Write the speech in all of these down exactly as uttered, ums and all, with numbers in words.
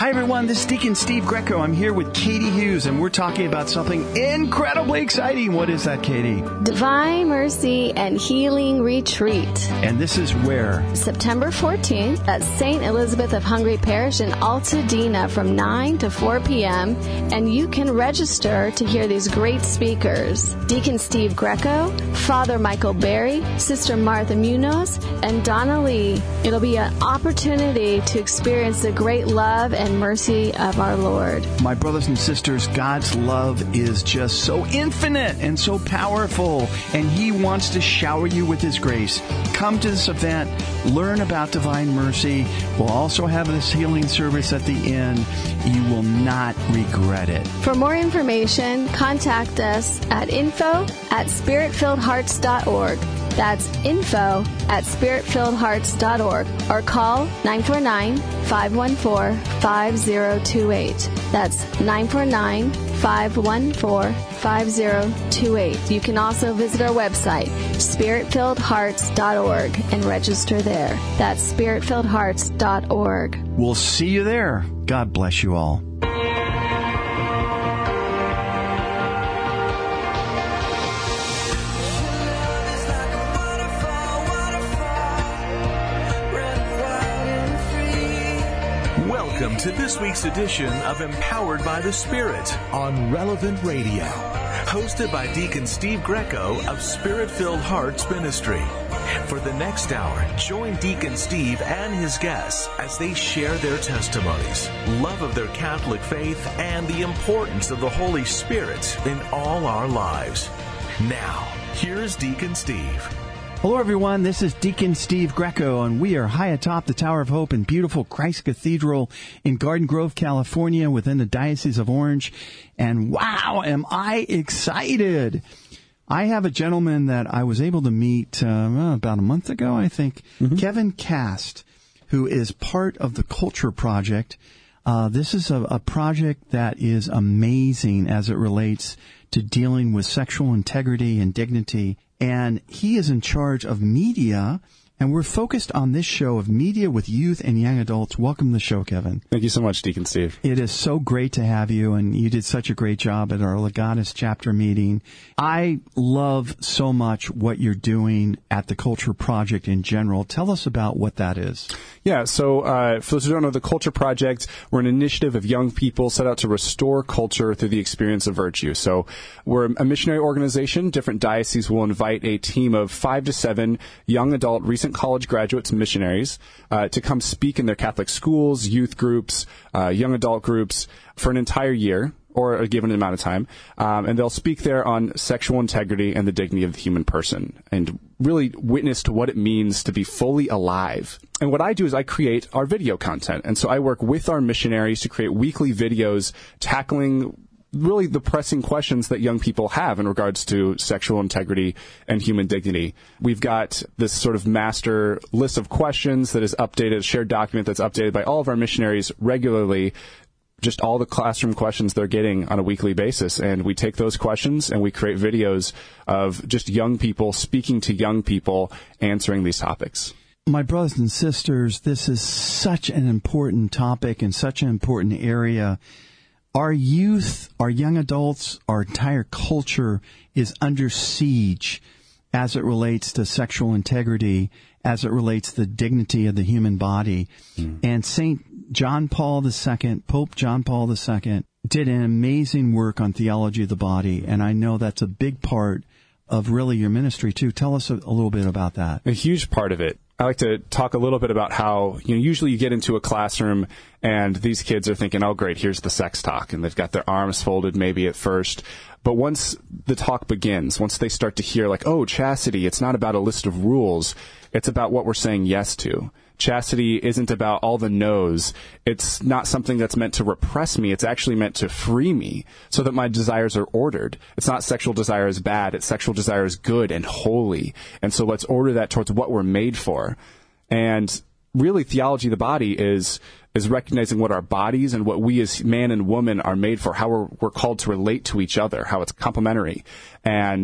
Hi, everyone. This is Deacon Steve Greco. I'm here with Katie Hughes, and we're talking about something incredibly exciting. What is that, Katie? Divine Mercy and Healing Retreat. And this is where? September fourteenth at Saint Elizabeth of Hungary Parish in Altadena from nine to four p.m. And you can register to hear these great speakers. Deacon Steve Greco, Father Michael Berry, Sister Martha Munoz, and Donna Lee. It'll be an opportunity to experience the great love and mercy of our Lord. My brothers and sisters, God's love is just so infinite and so powerful, and He wants to shower you with His grace. Come to this event, learn about Divine Mercy. We'll also have this healing service at the end. You will not regret it. For more information, contact us at info at spirit filled hearts dot org. That's info at spirit filled hearts dot org or call nine four nine, five one four, five zero two eight. That's nine four nine, five one four, five zero two eight. You can also visit our website, spirit filled hearts dot org, and register there. That's spirit filled hearts dot org. We'll see you there. God bless you all. Welcome to this week's edition of Empowered by the Spirit on Relevant Radio, hosted by Deacon Steve Greco of Spirit-Filled Hearts Ministry. For the next hour, join Deacon Steve and his guests as they share their testimonies, love of their Catholic faith, and the importance of the Holy Spirit in all our lives. Now, here's Deacon Steve. Hello, everyone. This is Deacon Steve Greco, and we are high atop the Tower of Hope in beautiful Christ Cathedral in Garden Grove, California, within the Diocese of Orange. And wow, am I excited! I have a gentleman that I was able to meet uh, about a month ago, I think, mm-hmm. Kevin Cast, who is part of the Culture Project. Uh, this is a, a project that is amazing as it relates to dealing with sexual integrity and dignity. And he is in charge of media, and we're focused on this show of media with youth and young adults. Welcome to the show, Kevin. Thank you so much, Deacon Steve. It is so great to have you, and you did such a great job at our Legatus chapter meeting. I love so much what you're doing at the Culture Project in general. Tell us about what that is. Yeah, so uh, for those who don't know, the Culture Project, we're an initiative of young people set out to restore culture through the experience of virtue. So we're a missionary organization. Different dioceses will invite a team of five to seven young adult, recent college graduates and missionaries uh, to come speak in their Catholic schools, youth groups, uh, young adult groups for an entire year, or a given amount of time, um, and they'll speak there on sexual integrity and the dignity of the human person, and really witness to what it means to be fully alive. And what I do is I create our video content, and so I work with our missionaries to create weekly videos tackling really the pressing questions that young people have in regards to sexual integrity and human dignity. We've got this sort of master list of questions that is updated, a shared document that's updated by all of our missionaries regularly, just all the classroom questions they're getting on a weekly basis. And we take those questions and we create videos of just young people speaking to young people answering these topics. My brothers and sisters, this is such an important topic and such an important area. Our youth, our young adults, our entire culture is under siege as it relates to sexual integrity, as it relates to the dignity of the human body. Mm. And Saint John Paul the Second, Pope John Paul the Second, did an amazing work on theology of the body, and I know that's a big part of really your ministry too. Tell us a, a little bit about that. A huge part of it. I like to talk a little bit about how, you know, usually you get into a classroom and these kids are thinking, oh, great, here's the sex talk. And they've got their arms folded maybe at first. But once the talk begins, once they start to hear like, oh, chastity, it's not about a list of rules. It's about what we're saying yes to. Chastity isn't about all the no's. It's not something that's meant to repress me. It's actually meant to free me so that my desires are ordered. It's not sexual desire is bad. It's sexual desire is good and holy. And so let's order that towards what we're made for. And really, theology of the body is is recognizing what our bodies and what we as man and woman are made for, how we're, we're called to relate to each other, how it's complementary. And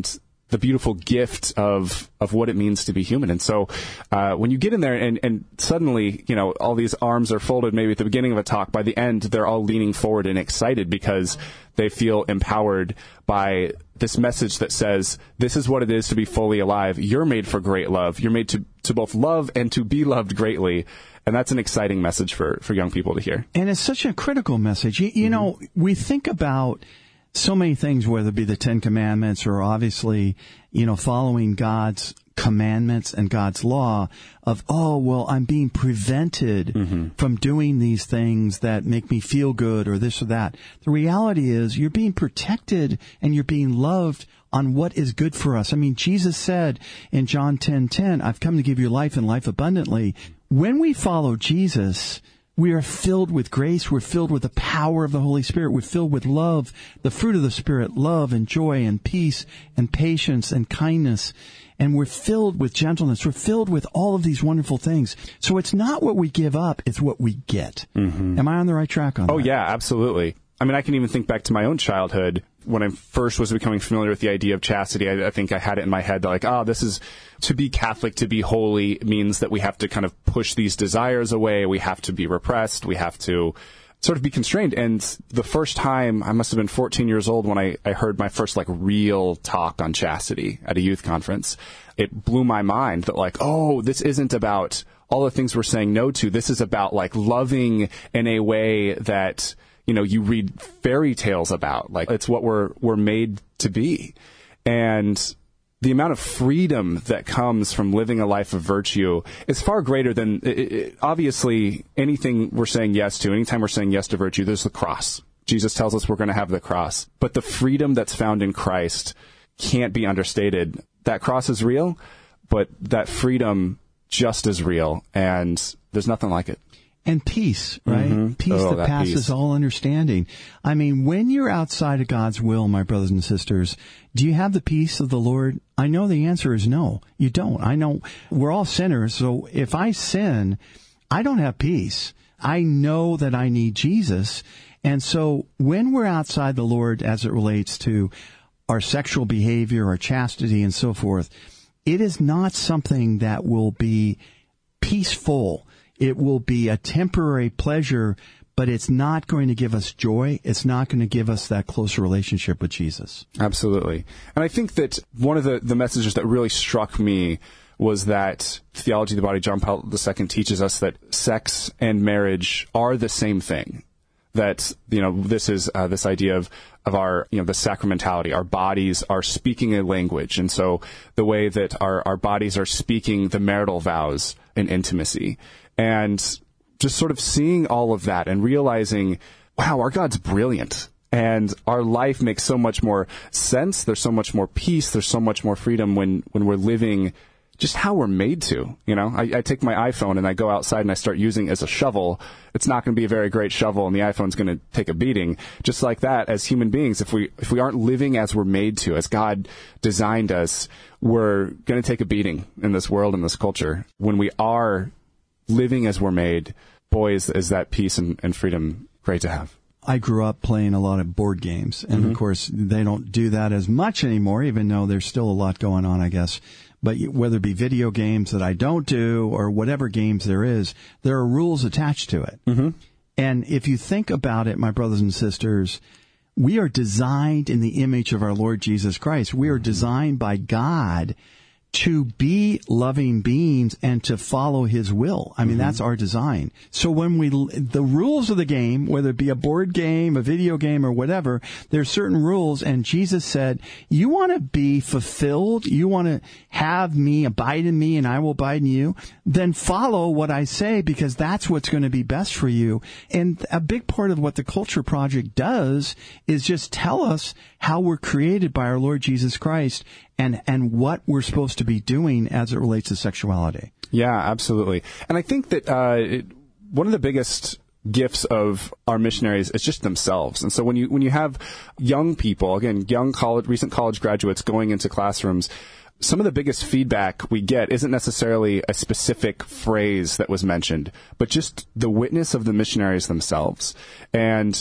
the beautiful gift of of what it means to be human. And so uh, when you get in there and, and suddenly, you know, all these arms are folded maybe at the beginning of a talk, by the end, they're all leaning forward and excited because they feel empowered by this message that says, this is what it is to be fully alive. You're made for great love. You're made to, to both love and to be loved greatly. And that's an exciting message for, for young people to hear. And it's such a critical message. You, you mm-hmm. know, we think about so many things, whether it be the Ten Commandments or obviously, you know, following God's commandments and God's law of, oh, well, I'm being prevented mm-hmm. from doing these things that make me feel good or this or that. The reality is you're being protected and you're being loved on what is good for us. I mean, Jesus said in John ten ten, I've come to give you life and life abundantly. When we follow Jesus, we are filled with grace. We're filled with the power of the Holy Spirit. We're filled with love, the fruit of the Spirit, love and joy and peace and patience and kindness. And we're filled with gentleness. We're filled with all of these wonderful things. So it's not what we give up, it's what we get. Mm-hmm. Am I on the right track on oh, that? Oh, yeah, absolutely. I mean, I can even think back to my own childhood. When I first was becoming familiar with the idea of chastity, I, I think I had it in my head that, like, oh, this is, to be Catholic, to be holy, means that we have to kind of push these desires away. We have to be repressed. We have to sort of be constrained. And the first time, I must have been fourteen years old when I, I heard my first, like, real talk on chastity at a youth conference. It blew my mind that, like, oh, this isn't about all the things we're saying no to. This is about, like, loving in a way that, you know, you read fairy tales about. Like, it's what we're we're made to be. And the amount of freedom that comes from living a life of virtue is far greater than, it, it, obviously, anything we're saying yes to. Anytime we're saying yes to virtue, there's the cross. Jesus tells us we're going to have the cross. But the freedom that's found in Christ can't be understated. That cross is real, but that freedom just as real, and there's nothing like it. And peace, right? Mm-hmm. Peace oh, that, that passes peace. all understanding. I mean, when you're outside of God's will, my brothers and sisters, do you have the peace of the Lord? I know the answer is no. You don't. I know we're all sinners, so if I sin, I don't have peace. I know that I need Jesus. And so when we're outside the Lord as it relates to our sexual behavior, our chastity, and so forth, it is not something that will be peaceful. It will be a temporary pleasure, but it's not going to give us joy. It's not going to give us that closer relationship with Jesus. Absolutely. And I think that one of the, the messages that really struck me was that Theology of the Body, John Paul the Second, teaches us that sex and marriage are the same thing. That, you know, this is uh, this idea of, of our, you know, the sacramentality. Our bodies are speaking a language. And so the way that our, our bodies are speaking the marital vows in intimacy. And just sort of seeing all of that and realizing, wow, our God's brilliant. And our life makes so much more sense. There's so much more peace. There's so much more freedom when, when we're living just how we're made to. You know, I, I take my iPhone and I go outside and I start using it as a shovel. It's not going to be a very great shovel, and the iPhone's going to take a beating. Just like that, as human beings, if we if we aren't living as we're made to, as God designed us, we're going to take a beating in this world, in this culture. When we are living as we're made, boy, is, is that peace and, and freedom great to have. I grew up playing a lot of board games, and mm-hmm. of course, they don't do that as much anymore, even though there's still a lot going on, I guess. But whether it be video games that I don't do or whatever games there is, there are rules attached to it. Mm-hmm. And if you think about it, my brothers and sisters, we are designed in the image of our Lord Jesus Christ. We are designed by God to be loving beings and to follow His will. I mean, mm-hmm. that's our design. So when we, the rules of the game, whether it be a board game, a video game, or whatever, there's certain rules, and Jesus said, you want to be fulfilled, you want to have me, abide in me, and I will abide in you, then follow what I say, because that's what's going to be best for you. And a big part of what the Culture Project does is just tell us how we're created by our Lord Jesus Christ, and, and what we're supposed to be doing as it relates to sexuality. Yeah, absolutely. And I think that uh, it, one of the biggest gifts of our missionaries is just themselves. And so when you when you have young people, again, young college, recent college graduates going into classrooms, some of the biggest feedback we get isn't necessarily a specific phrase that was mentioned, but just the witness of the missionaries themselves. And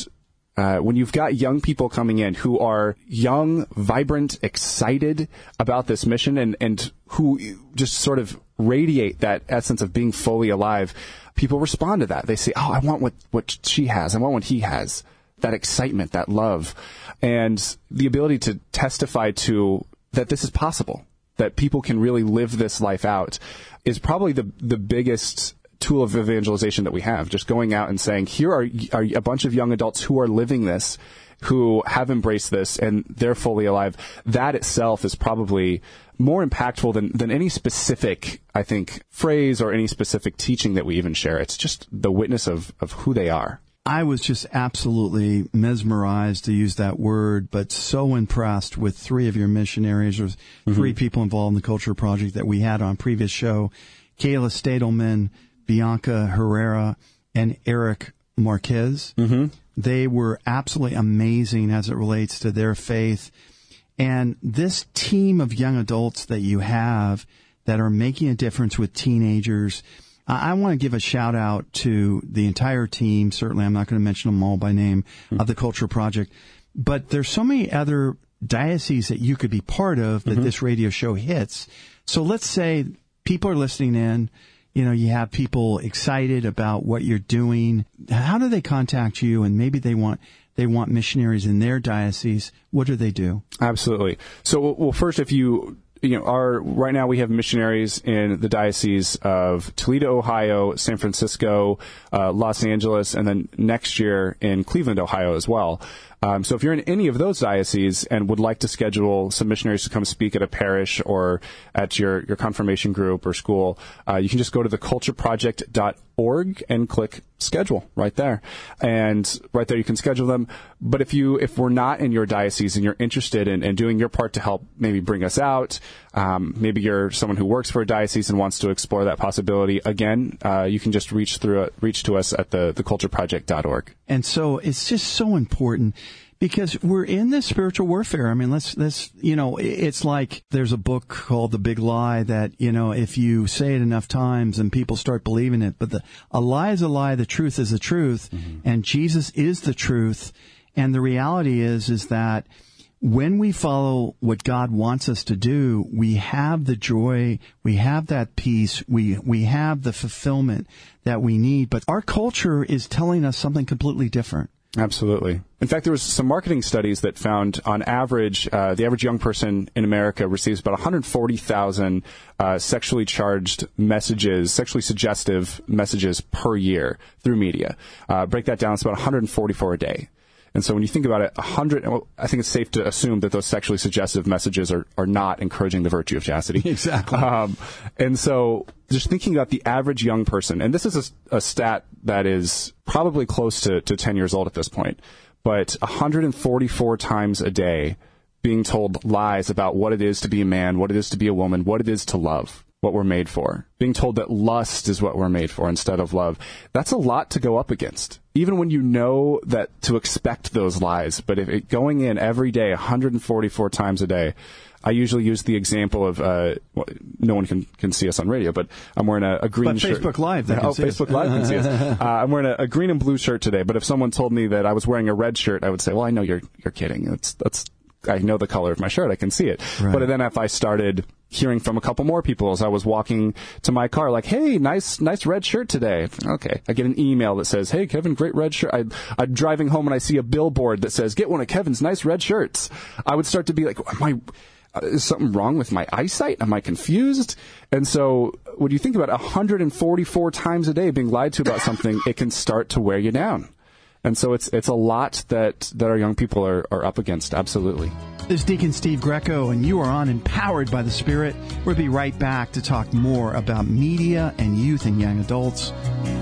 Uh, when you've got young people coming in who are young, vibrant, excited about this mission and, and who just sort of radiate that essence of being fully alive, people respond to that. They say, oh, I want what, what she has. I want what he has. That excitement, that love, and the ability to testify to that this is possible, that people can really live this life out is probably the, the biggest tool of evangelization that we have, just going out and saying, here are, are a bunch of young adults who are living this, who have embraced this, and they're fully alive. That itself is probably more impactful than, than any specific, I think, phrase or any specific teaching that we even share. It's just the witness of, of who they are. I was just absolutely mesmerized, to use that word, but so impressed with three of your missionaries, or mm-hmm. three people involved in the Culture Project that we had on previous show, Kayla Stadelman, Bianca Herrera, and Eric Marquez. Mm-hmm. They were absolutely amazing as it relates to their faith. And this team of young adults that you have that are making a difference with teenagers, I want to give a shout out to the entire team. Certainly, I'm not going to mention them all by name, mm-hmm. of the Culture Project. But there's so many other dioceses that you could be part of that mm-hmm. this radio show hits. So let's say people are listening in. You know, you have people excited about what you're doing. How do they contact you? And maybe they want they want missionaries in their diocese. What do they do? Absolutely. So, well, first, if you you know, our right now we have missionaries in the diocese of Toledo, Ohio, San Francisco, uh, Los Angeles, and then next year in Cleveland, Ohio, as well. Um, so if you're in any of those dioceses and would like to schedule some missionaries to come speak at a parish or at your, your confirmation group or school, uh, you can just go to the culture project dot org and click schedule right there. And right there you can schedule them. But if you if we're not in your diocese and you're interested in, in doing your part to help maybe bring us out, um, maybe you're someone who works for a diocese and wants to explore that possibility, again, uh, you can just reach through it, reach to us at the, the culture project dot org. And so it's just so important, because we're in this spiritual warfare. I mean, let's, let's, you know, it's like there's a book called The Big Lie that, you know, if you say it enough times and people start believing it, but the, a lie is a lie, the truth is the truth, mm-hmm. and Jesus is the truth. And the reality is, is that when we follow what God wants us to do, we have the joy, we have that peace, we, we have the fulfillment that we need. But our culture is telling us something completely different. Absolutely. In fact, there was some marketing studies that found, on average, uh, the average young person in America receives about one hundred forty thousand uh, sexually charged messages, sexually suggestive messages per year through media. Uh, break that down, it's about one hundred forty-four a day. And so when you think about it, one hundred, well, I think it's safe to assume that those sexually suggestive messages are, are not encouraging the virtue of chastity. Exactly. Um, and so just thinking about the average young person, and this is a, a stat that is probably close to, to ten years old at this point, but one hundred forty-four times a day being told lies about what it is to be a man, what it is to be a woman, what it is to love, what we're made for. Being told that lust is what we're made for instead of love. That's a lot to go up against, even when you know that to expect those lies. But if it, going in every day, one hundred forty-four times a day, I usually use the example of, uh, well, no one can, can see us on radio, but I'm wearing a, a green but shirt. Facebook Live, they can oh, see Facebook us. Live can see us. Uh, I'm wearing a, a green and blue shirt today, but if someone told me that I was wearing a red shirt, I would say, well, I know you're, you're kidding. That's, that's, I know the color of my shirt. I can see it. Right. But then if I started hearing from a couple more people as I was walking to my car, like, hey, nice, nice red shirt today. Okay. I get an email that says, hey, Kevin, great red shirt. I, I'm driving home and I see a billboard that says, get one of Kevin's nice red shirts. I would start to be like, am I, uh, is something wrong with my eyesight? Am I confused? And so when you think about one hundred forty-four times a day being lied to about something, it can start to wear you down. And so it's it's a lot that, that our young people are, are up against, absolutely. This is Deacon Steve Greco, and you are on Empowered by the Spirit. We'll be right back to talk more about media and youth and young adults.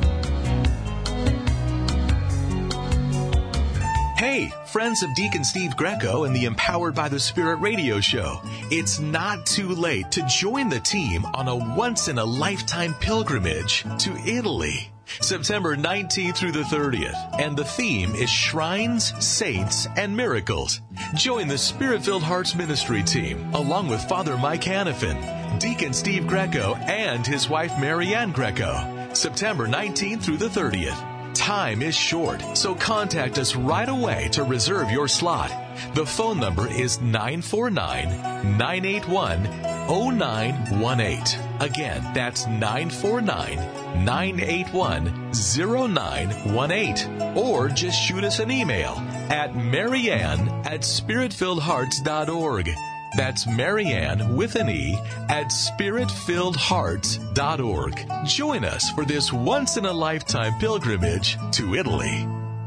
Hey, friends of Deacon Steve Greco and the Empowered by the Spirit radio show. It's not too late to join the team on a once-in-a-lifetime pilgrimage to Italy. September nineteenth through the thirtieth, and the theme is Shrines, Saints, and Miracles. Join the Spirit-Filled Hearts Ministry team, along with Father Mike Hanifin, Deacon Steve Greco, and his wife Marianne Greco. September nineteenth through the thirtieth. time is short, so contact us right away to reserve your slot. The phone number is nine four nine, nine eight one, zero nine one eight. Again, that's nine four nine, nine eight one, zero nine one eight. Or just shoot us an email at Marianne at spirit filled hearts dot org. That's Marianne with an E at spirit filled hearts dot org. Join us for this once-in-a-lifetime pilgrimage to Italy.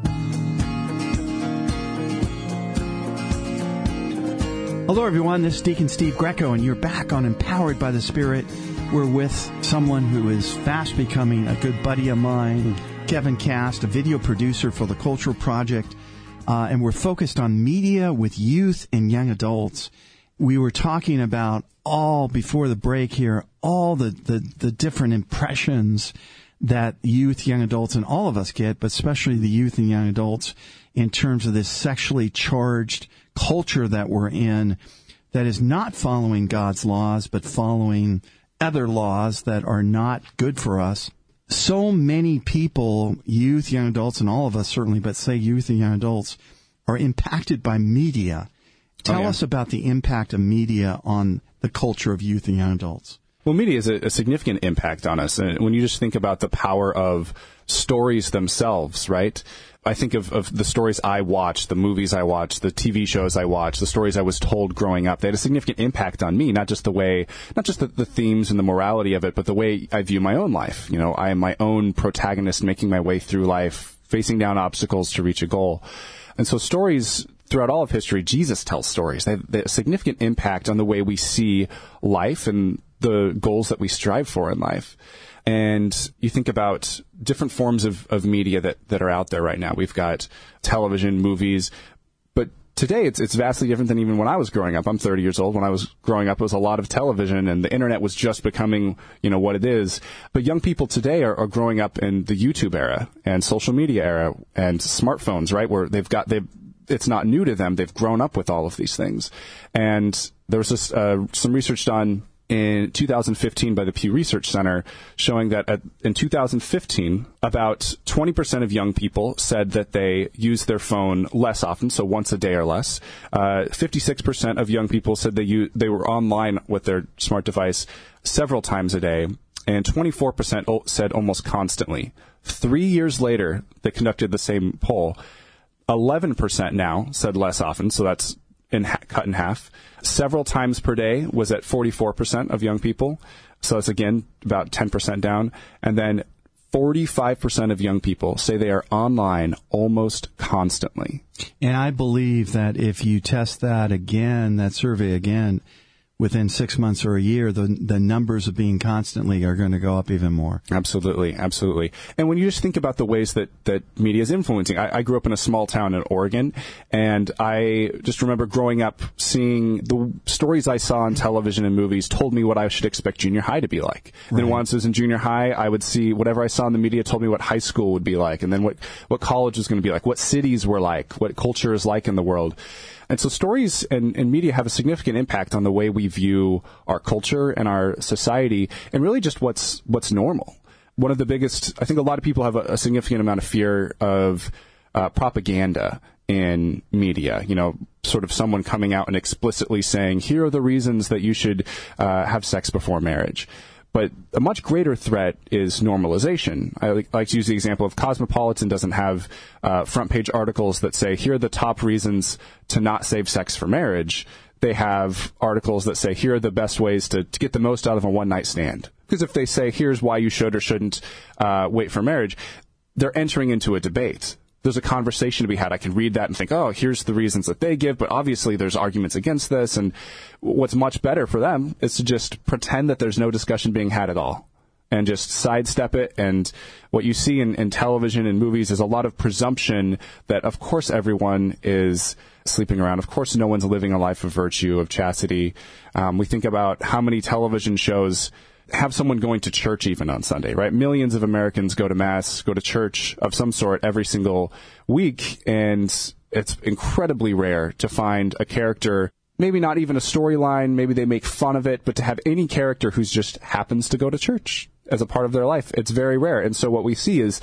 Hello, everyone. This is Deacon Steve Greco, and you're back on Empowered by the Spirit. We're with someone who is fast becoming a good buddy of mine, Kevin Cast, a video producer for the Cultural Project, uh, and we're focused on media with youth and young adults. We were talking about all, before the break here, all the, the, the different impressions that youth, young adults, and all of us get, but especially the youth and young adults, in terms of this sexually charged culture that we're in that is not following God's laws, but following other laws that are not good for us. So many people, youth, young adults, and all of us certainly, but say youth and young adults, are impacted by media. Tell oh, yeah. us about the impact of media on the culture of youth and young adults. Well, media is a, a significant impact on us. And when you just think about the power of stories themselves, right? I think of, of the stories I watched, the movies I watched, the T V shows I watched, the stories I was told growing up. They had a significant impact on me, not just the way, not just the, the themes and the morality of it, but the way I view my own life. You know, I am my own protagonist making my way through life, facing down obstacles to reach a goal. And so stories throughout all of history, Jesus tells stories. They have, they have a significant impact on the way we see life and the goals that we strive for in life. And you think about different forms of, of media that, that are out there right now. We've got television, movies, but today it's it's vastly different than even when I was growing up. I'm thirty years old. When I was growing up, it was a lot of television, and the internet was just becoming, you know, what it is. But young people today are, are growing up in the YouTube era and social media era and smartphones, right, where they've got they've it's not new to them. They've grown up with all of these things. And there was this, uh, some research done in two thousand fifteen by the Pew Research Center showing that at, in two thousand fifteen, about twenty percent of young people said that they use their phone less often, so once a day or less. Uh, fifty-six percent of young people said they use, they were online with their smart device several times a day, and twenty-four percent said almost constantly. Three years later, they conducted the same poll. eleven percent now said less often, so that's in ha- cut in half. Several times per day was at forty-four percent of young people, so that's again about ten percent down. And then forty-five percent of young people say they are online almost constantly. And I believe that if you test that again, that survey again, within six months or a year, the the numbers of being constantly are going to go up even more. Absolutely, absolutely. And when you just think about the ways that, that media is influencing, I, I grew up in a small town in Oregon, and I just remember growing up seeing the stories I saw on television and movies told me what I should expect junior high to be like. Right. Then once I was in junior high, I would see whatever I saw in the media told me what high school would be like, and then what, what college was going to be like, what cities were like, what culture is like in the world. And so stories and, and media have a significant impact on the way we view our culture and our society, and really just what's what's normal. One of the biggest, I think a lot of people have a, a significant amount of fear of uh, propaganda in media, you know, sort of someone coming out and explicitly saying, here are the reasons that you should uh, have sex before marriage. But a much greater threat is normalization. I like, like to use the example of Cosmopolitan doesn't have uh, front page articles that say, here are the top reasons to not save sex for marriage. They have articles that say, here are the best ways to, to get the most out of a one-night stand. Because if they say, here's why you should or shouldn't uh, wait for marriage, they're entering into a debate. There's a conversation to be had. I can read that and think, oh, here's the reasons that they give, but obviously there's arguments against this, and what's much better for them is to just pretend that there's no discussion being had at all and just sidestep it. And what you see in, in television and movies is a lot of presumption that, of course, everyone is sleeping around. Of course, no one's living a life of virtue, of chastity. Um, we think about how many television shows have someone going to church even on Sunday, right? Millions of Americans go to mass, go to church of some sort every single week, and it's incredibly rare to find a character, maybe not even a storyline, maybe they make fun of it, but to have any character who's just happens to go to church as a part of their life, it's very rare. And so what we see is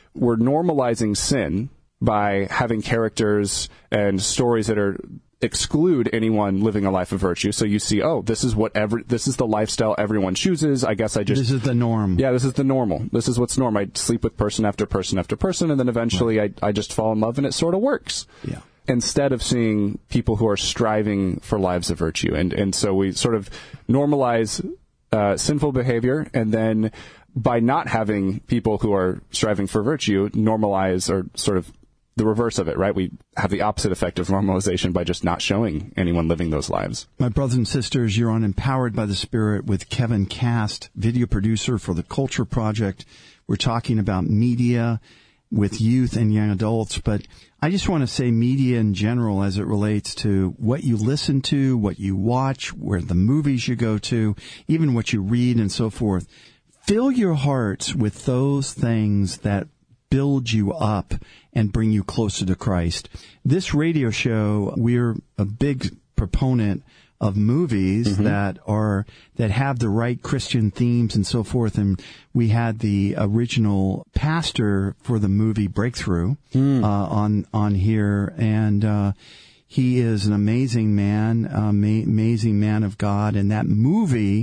we're normalizing sin by having characters and stories that are exclude anyone living a life of virtue. So you see, oh, this is what every, this is the lifestyle everyone chooses. I guess I just... This is the norm. Yeah, this is the normal. This is what's norm. I sleep with person after person after person, and then eventually right. I, I just fall in love, and it sort of works. Yeah. Instead of seeing people who are striving for lives of virtue. And, and so we sort of normalize uh, sinful behavior, and then by not having people who are striving for virtue normalize or sort of the reverse of it, right? We have the opposite effect of normalization by just not showing anyone living those lives. My brothers and sisters, you're on Empowered by the Spirit with Kevin Cast, video producer for the Culture Project. We're talking about media with youth and young adults, but I just want to say media in general as it relates to what you listen to, what you watch, where the movies you go to, even what you read and so forth. Fill your hearts with those things that build you up and bring you closer to Christ. This radio show, we're a big proponent of movies mm-hmm. that are that have the right Christian themes and so forth. And we had the original pastor for the movie Breakthrough mm. uh, on on here, and uh, he is an amazing man, uh, ma- amazing man of God. And that movie,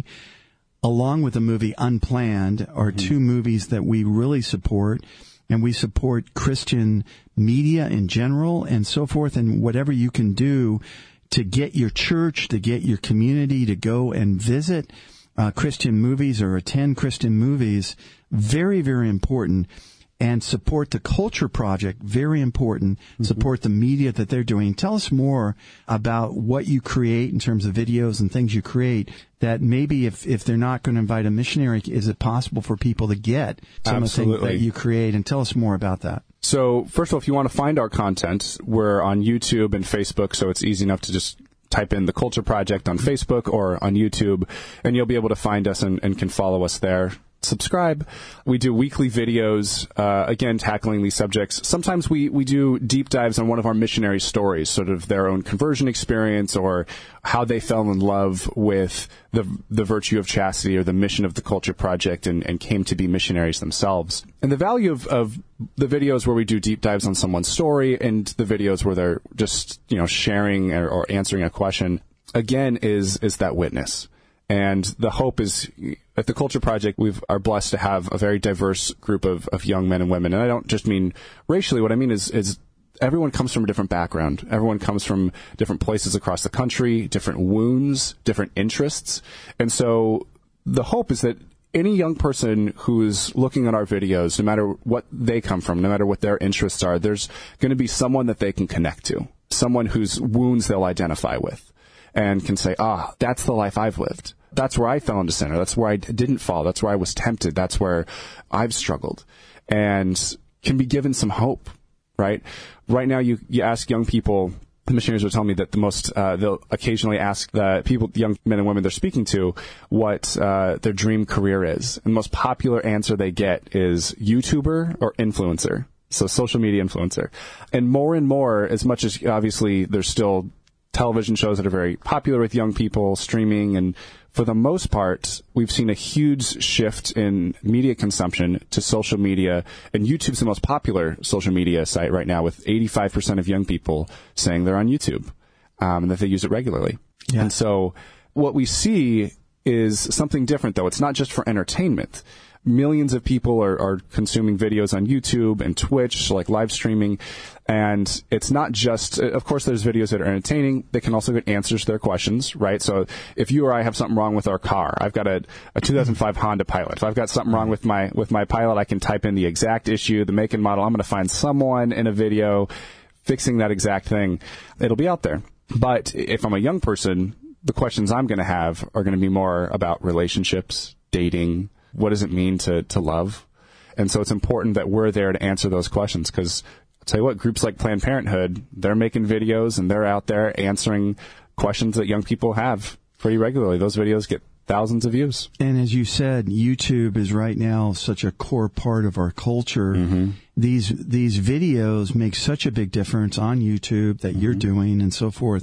along with the movie Unplanned, are mm-hmm. two movies that we really support. And we support Christian media in general and so forth, and whatever you can do to get your church, to get your community to go and visit uh, Christian movies or attend Christian movies, very, very important. And support the Culture Project, very important. Mm-hmm. Support the media that they're doing. Tell us more about what you create in terms of videos and things you create that maybe if, if they're not going to invite a missionary, is it possible for people to get some Absolutely. of the things that you create? And tell us more about that. So, first of all, if you want to find our content, we're on YouTube and Facebook, so it's easy enough to just type in the Culture Project on Facebook or on YouTube, and you'll be able to find us and, and can follow us there. Subscribe. We do weekly videos, uh, again, tackling these subjects. Sometimes we, we do deep dives on one of our missionary stories, sort of their own conversion experience or how they fell in love with the the virtue of chastity or the mission of the Culture Project and, and came to be missionaries themselves. And the value of, of the videos where we do deep dives on someone's story and the videos where they're just, you know, sharing or, or answering a question, again, is is that witness. And the hope is, at the Culture Project, we are blessed to have a very diverse group of, of young men and women. And I don't just mean racially. What I mean is, is everyone comes from a different background. Everyone comes from different places across the country, different wounds, different interests. And so the hope is that any young person who's looking at our videos, no matter what they come from, no matter what their interests are, there's going to be someone that they can connect to, someone whose wounds they'll identify with and can say, ah, that's the life I've lived. That's where I fell into sin, or that's where I didn't fall. That's where I was tempted. That's where I've struggled, and can be given some hope, right? Right now, you, you ask young people, the missionaries will tell me that the most, uh, they'll occasionally ask the people, young men and women they're speaking to, what uh, their dream career is. And the most popular answer they get is YouTuber or influencer. So social media influencer. And more and more, as much as obviously there's still television shows that are very popular with young people, streaming, and for the most part, we've seen a huge shift in media consumption to social media, and YouTube's the most popular social media site right now, with eighty-five percent of young people saying they're on YouTube, um, and that they use it regularly. Yeah. And so what we see is something different, though. It's not just for entertainment. Millions of people are, are consuming videos on YouTube and Twitch, like live streaming. And it's not just, of course, there's videos that are entertaining. They can also get answers to their questions, right? So if you or I have something wrong with our car, I've got a, a two thousand five Honda Pilot. If I've got something wrong with my, with my Pilot, I can type in the exact issue, the make and model. I'm going to find someone in a video fixing that exact thing. It'll be out there. But if I'm a young person, the questions I'm going to have are going to be more about relationships, dating. What does it mean to, to love? And so it's important that we're there to answer those questions, because I'll tell you what, groups like Planned Parenthood, they're making videos and they're out there answering questions that young people have pretty regularly. Those videos get thousands of views. And as you said, YouTube is right now such a core part of our culture. Mm-hmm. These these videos make such a big difference on YouTube that mm-hmm. you're doing and so forth.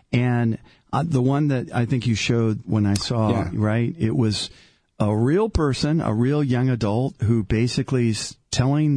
And uh, the one that I think you showed when I saw, yeah. right, it was a real person, a real young adult who basically is telling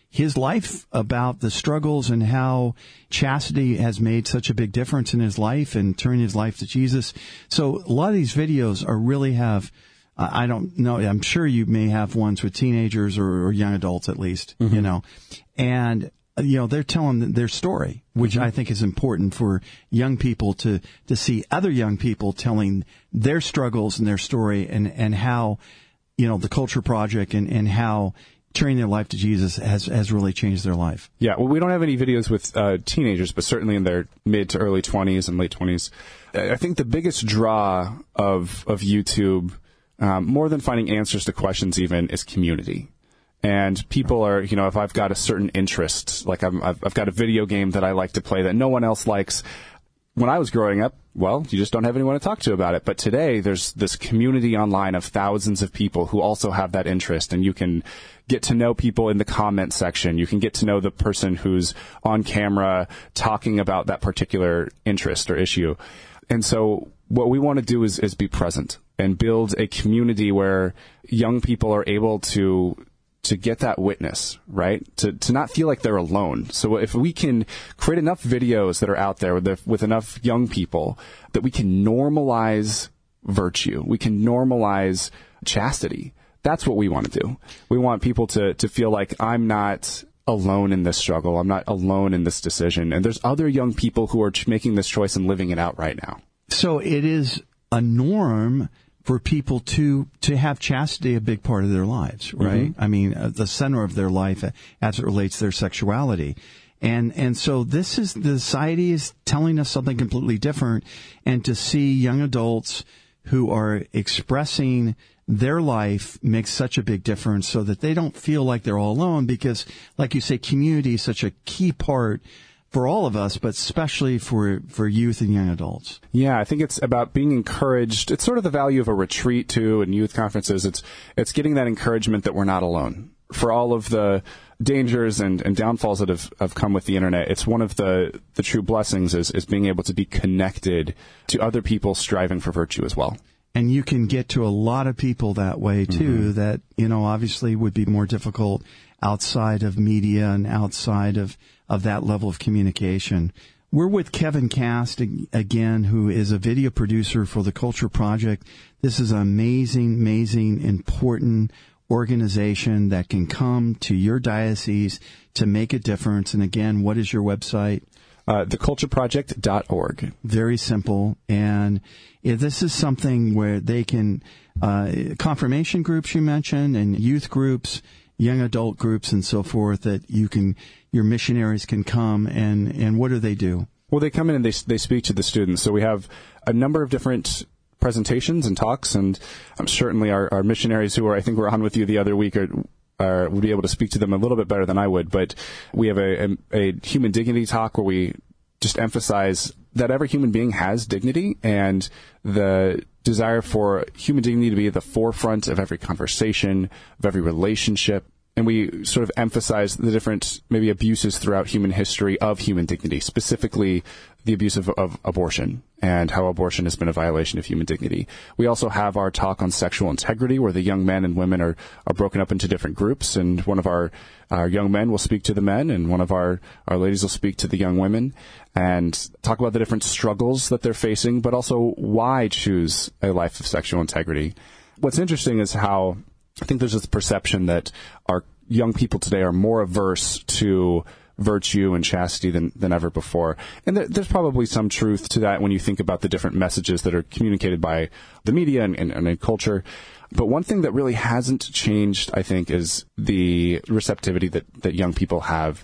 his life about the struggles and how chastity has made such a big difference in his life and turning his life to Jesus. So a lot of these videos are really have, uh, I don't know, I'm sure you may have ones with teenagers or, or young adults at least, mm-hmm. you know, and you know, they're telling their story, which mm-hmm. I think is important for young people to, to see other young people telling their struggles and their story and, and how, you know, the Culture Project and, and how turning their life to Jesus has, has really changed their life. Yeah, well, we don't have any videos with uh, teenagers, but certainly in their mid to early twenties and late twenties. I think the biggest draw of, of YouTube, um, more than finding answers to questions even, is community. And people are, you know, if I've got a certain interest, like I'm, I've, I've got a video game that I like to play that no one else likes. When I was growing up, well, you just don't have anyone to talk to about it. But today, there's this community online of thousands of people who also have that interest, and you can get to know people in the comment section. You can get to know the person who's on camera talking about that particular interest or issue. And so what we want to do is, is be present and build a community where young people are able to to get that witness, right? To to not feel like they're alone. So if we can create enough videos that are out there with, the, with enough young people that we can normalize virtue, we can normalize chastity. That's what we want to do. We want people to, to feel like I'm not alone in this struggle. I'm not alone in this decision. And there's other young people who are making this choice and living it out right now. So it is a norm for people to to have chastity a big part of their lives, right? Mm-hmm. I mean, uh, the center of their life as it relates to their sexuality. And and so this is, the society is telling us something completely different. And to see young adults who are expressing their life makes such a big difference so that they don't feel like they're all alone, because, like you say, community is such a key part for all of us, but especially for, for youth and young adults. Yeah, I think it's about being encouraged. It's sort of the value of a retreat, too, and youth conferences. It's it's getting that encouragement that we're not alone. For all of the dangers and, and downfalls that have, have come with the internet, it's one of the, the true blessings is, is being able to be connected to other people striving for virtue as well. And you can get to a lot of people that way, too, mm-hmm. that, you know, obviously would be more difficult outside of media and outside of, of that level of communication. We're with Kevin Cast again, who is a video producer for the Culture Project. This is an amazing, amazing, important organization that can come to your diocese to make a difference. And again, what is your website? Uh, the culture project dot org. Very simple. And if this is something where they can, uh, confirmation groups you mentioned and youth groups, young adult groups and so forth, that you can, your missionaries can come and, and what do they do? Well, they come in and they, they speak to the students. So we have a number of different presentations and talks, and um, certainly our, our missionaries who are, I think were on with you the other week are, are, would be able to speak to them a little bit better than I would. But we have a, a, a human dignity talk where we just emphasize that every human being has dignity, and the desire for human dignity to be at the forefront of every conversation, of every relationship. And we sort of emphasize the different maybe abuses throughout human history of human dignity, specifically the abuse of, of abortion and how abortion has been a violation of human dignity. We also have our talk on sexual integrity, where the young men and women are, are broken up into different groups, and one of our, our young men will speak to the men, and one of our, our ladies will speak to the young women, and talk about the different struggles that they're facing, but also why choose a life of sexual integrity. What's interesting is how I think there's this perception that our young people today are more averse to virtue and chastity than, than ever before. And th- there's probably some truth to that when you think about the different messages that are communicated by the media and, and, and in culture. But one thing that really hasn't changed, I think, is the receptivity that, that young people have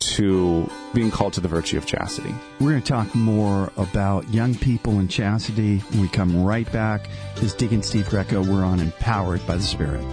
to being called to the virtue of chastity. We're going to talk more about young people and chastity when we come right back. This is Deacon Steve Greco. We're on Empowered by the Spirit.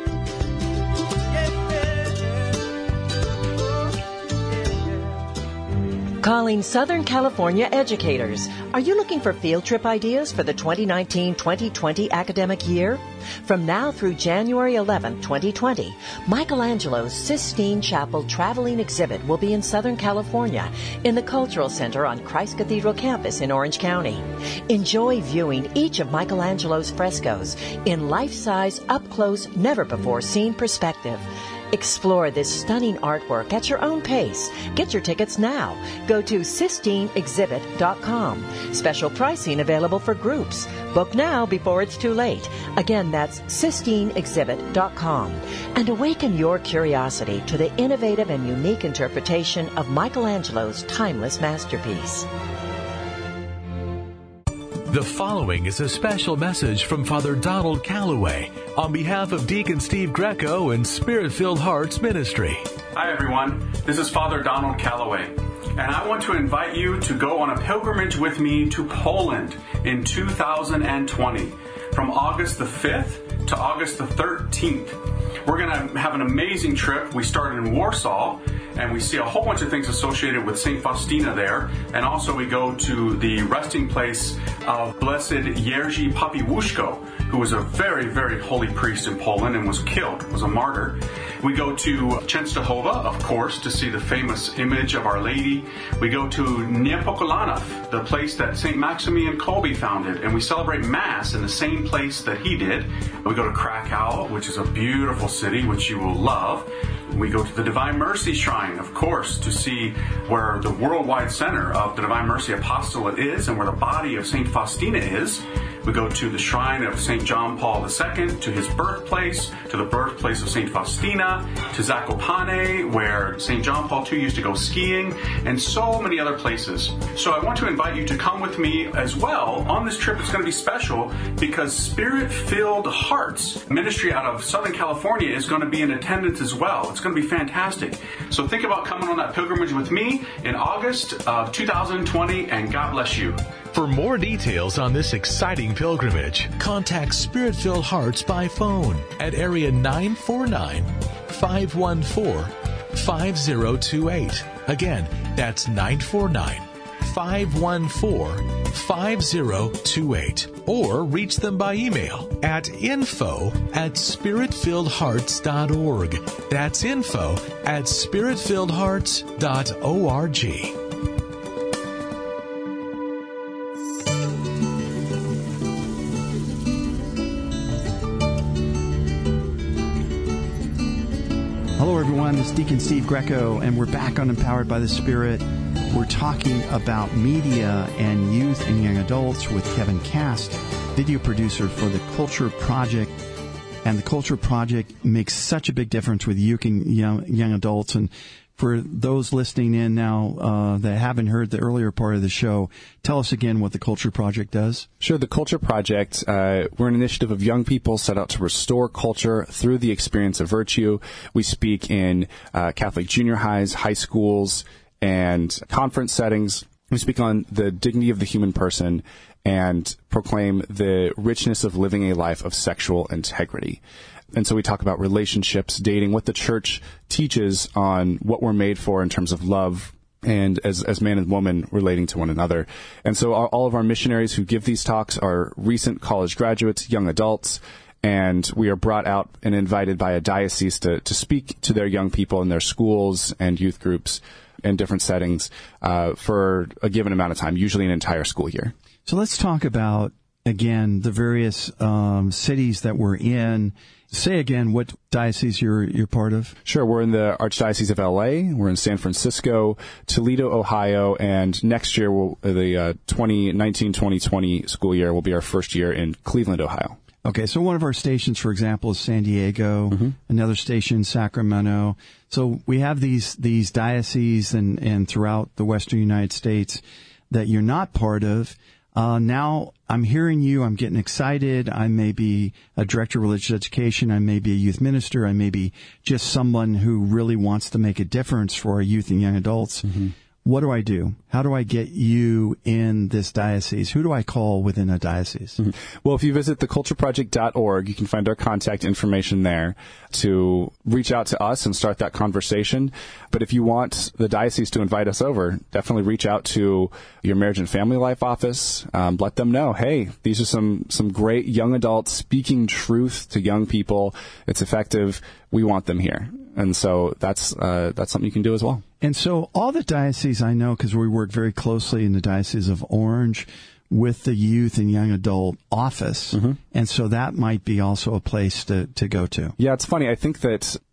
Calling Southern California educators. Are you looking for field trip ideas for the twenty nineteen twenty twenty academic year? From now through January eleventh, twenty twenty, Michelangelo's Sistine Chapel traveling exhibit will be in Southern California in the Cultural Center on Christ Cathedral campus in Orange County. Enjoy viewing each of Michelangelo's frescoes in life-size, up-close, never-before-seen perspective. Explore this stunning artwork at your own pace. Get your tickets now. Go to Sistine Exhibit dot com. Special pricing available for groups. Book now before it's too late. Again, that's Sistine Exhibit dot com. And awaken your curiosity to the innovative and unique interpretation of Michelangelo's timeless masterpiece. The following is a special message from Father Donald Calloway on behalf of Deacon Steve Greco and Spirit-Filled Hearts Ministry. Hi, everyone. This is Father Donald Calloway, and I want to invite you to go on a pilgrimage with me to Poland in two thousand twenty, from August the fifth to August the thirteenth. We're going to have an amazing trip. We start in Warsaw, and we see a whole bunch of things associated with Saint Faustina there. And also we go to the resting place of Blessed Jerzy Papiłuszko, who was a very, very holy priest in Poland and was killed, was a martyr. We go to Częstochowa, of course, to see the famous image of Our Lady. We go to Niepokalanów, the place that Saint Maximilian Kolbe founded, and we celebrate Mass in the same place that he did. We go to Krakow, which is a beautiful city, which you will love. We go to the Divine Mercy Shrine, of course, to see where the worldwide center of the Divine Mercy Apostolate is and where the body of Saint Faustina is. We go to the shrine of Saint John Paul the Second, to his birthplace, to the birthplace of Saint Faustina, to Zakopane, where Saint John Paul the Second used to go skiing, and so many other places. So I want to invite you to come with me as well. On this trip, it's going to be special because Spirit-Filled Hearts Ministry out of Southern California is going to be in attendance as well. It's going to be fantastic. So think about coming on that pilgrimage with me in August of two thousand twenty, and God bless you. For more details on this exciting pilgrimage, contact Spirit-Filled Hearts by phone at area nine four nine, five one four, five zero two eight. Again, that's nine four nine, five one four, five zero two eight. Or reach them by email at info at spirit-filled hearts dot org. That's info at spirit-filled hearts dot org. Hello, everyone. This is Deacon Steve Greco, and we're back on Empowered by the Spirit. We're talking about media and youth and young adults with Kevin Cast, video producer for the Culture Project. And the Culture Project makes such a big difference with youth and young, young adults. And for those listening in now uh, that haven't heard the earlier part of the show, tell us again what the Culture Project does. Sure. The Culture Project, uh, we're an initiative of young people set out to restore culture through the experience of virtue. We speak in uh, Catholic junior highs, high schools, and conference settings. We speak on the dignity of the human person and proclaim the richness of living a life of sexual integrity. And so we talk about relationships, dating, what the church teaches on what we're made for in terms of love and as, as man and woman relating to one another. And so our, all of our missionaries who give these talks are recent college graduates, young adults, and we are brought out and invited by a diocese to, to speak to their young people in their schools and youth groups in different settings uh, for a given amount of time, usually an entire school year. So let's talk about, again, the various um, cities that we're in. Say again what diocese you're you're part of. Sure. We're in the Archdiocese of L A. We're in San Francisco, Toledo, Ohio, and next year, we'll, the uh, twenty nineteen twenty twenty school year will be our first year in Cleveland, Ohio. Okay, so one of our stations, for example, is San Diego, mm-hmm. another station, Sacramento. So we have these these dioceses and, and throughout the western United States that you're not part of. Uh, now I'm hearing you, I'm getting excited. I may be a director of religious education. I may be a youth minister. I may be just someone who really wants to make a difference for our youth and young adults. Mm-hmm. What do I do? How do I get you in this diocese? Who do I call within a diocese? Mm-hmm. Well, if you visit the culture project dot org, you can find our contact information there to reach out to us and start that conversation. But if you want the diocese to invite us over, definitely reach out to your marriage and family life office. Um, let them know, hey, these are some, some great young adults speaking truth to young people. It's effective. We want them here. And so that's uh, that's something you can do as well. And so all the dioceses I know, because we work very closely in the Diocese of Orange with the youth and young adult office. Mm-hmm. And so that might be also a place to, to go to. Yeah, it's funny. I think that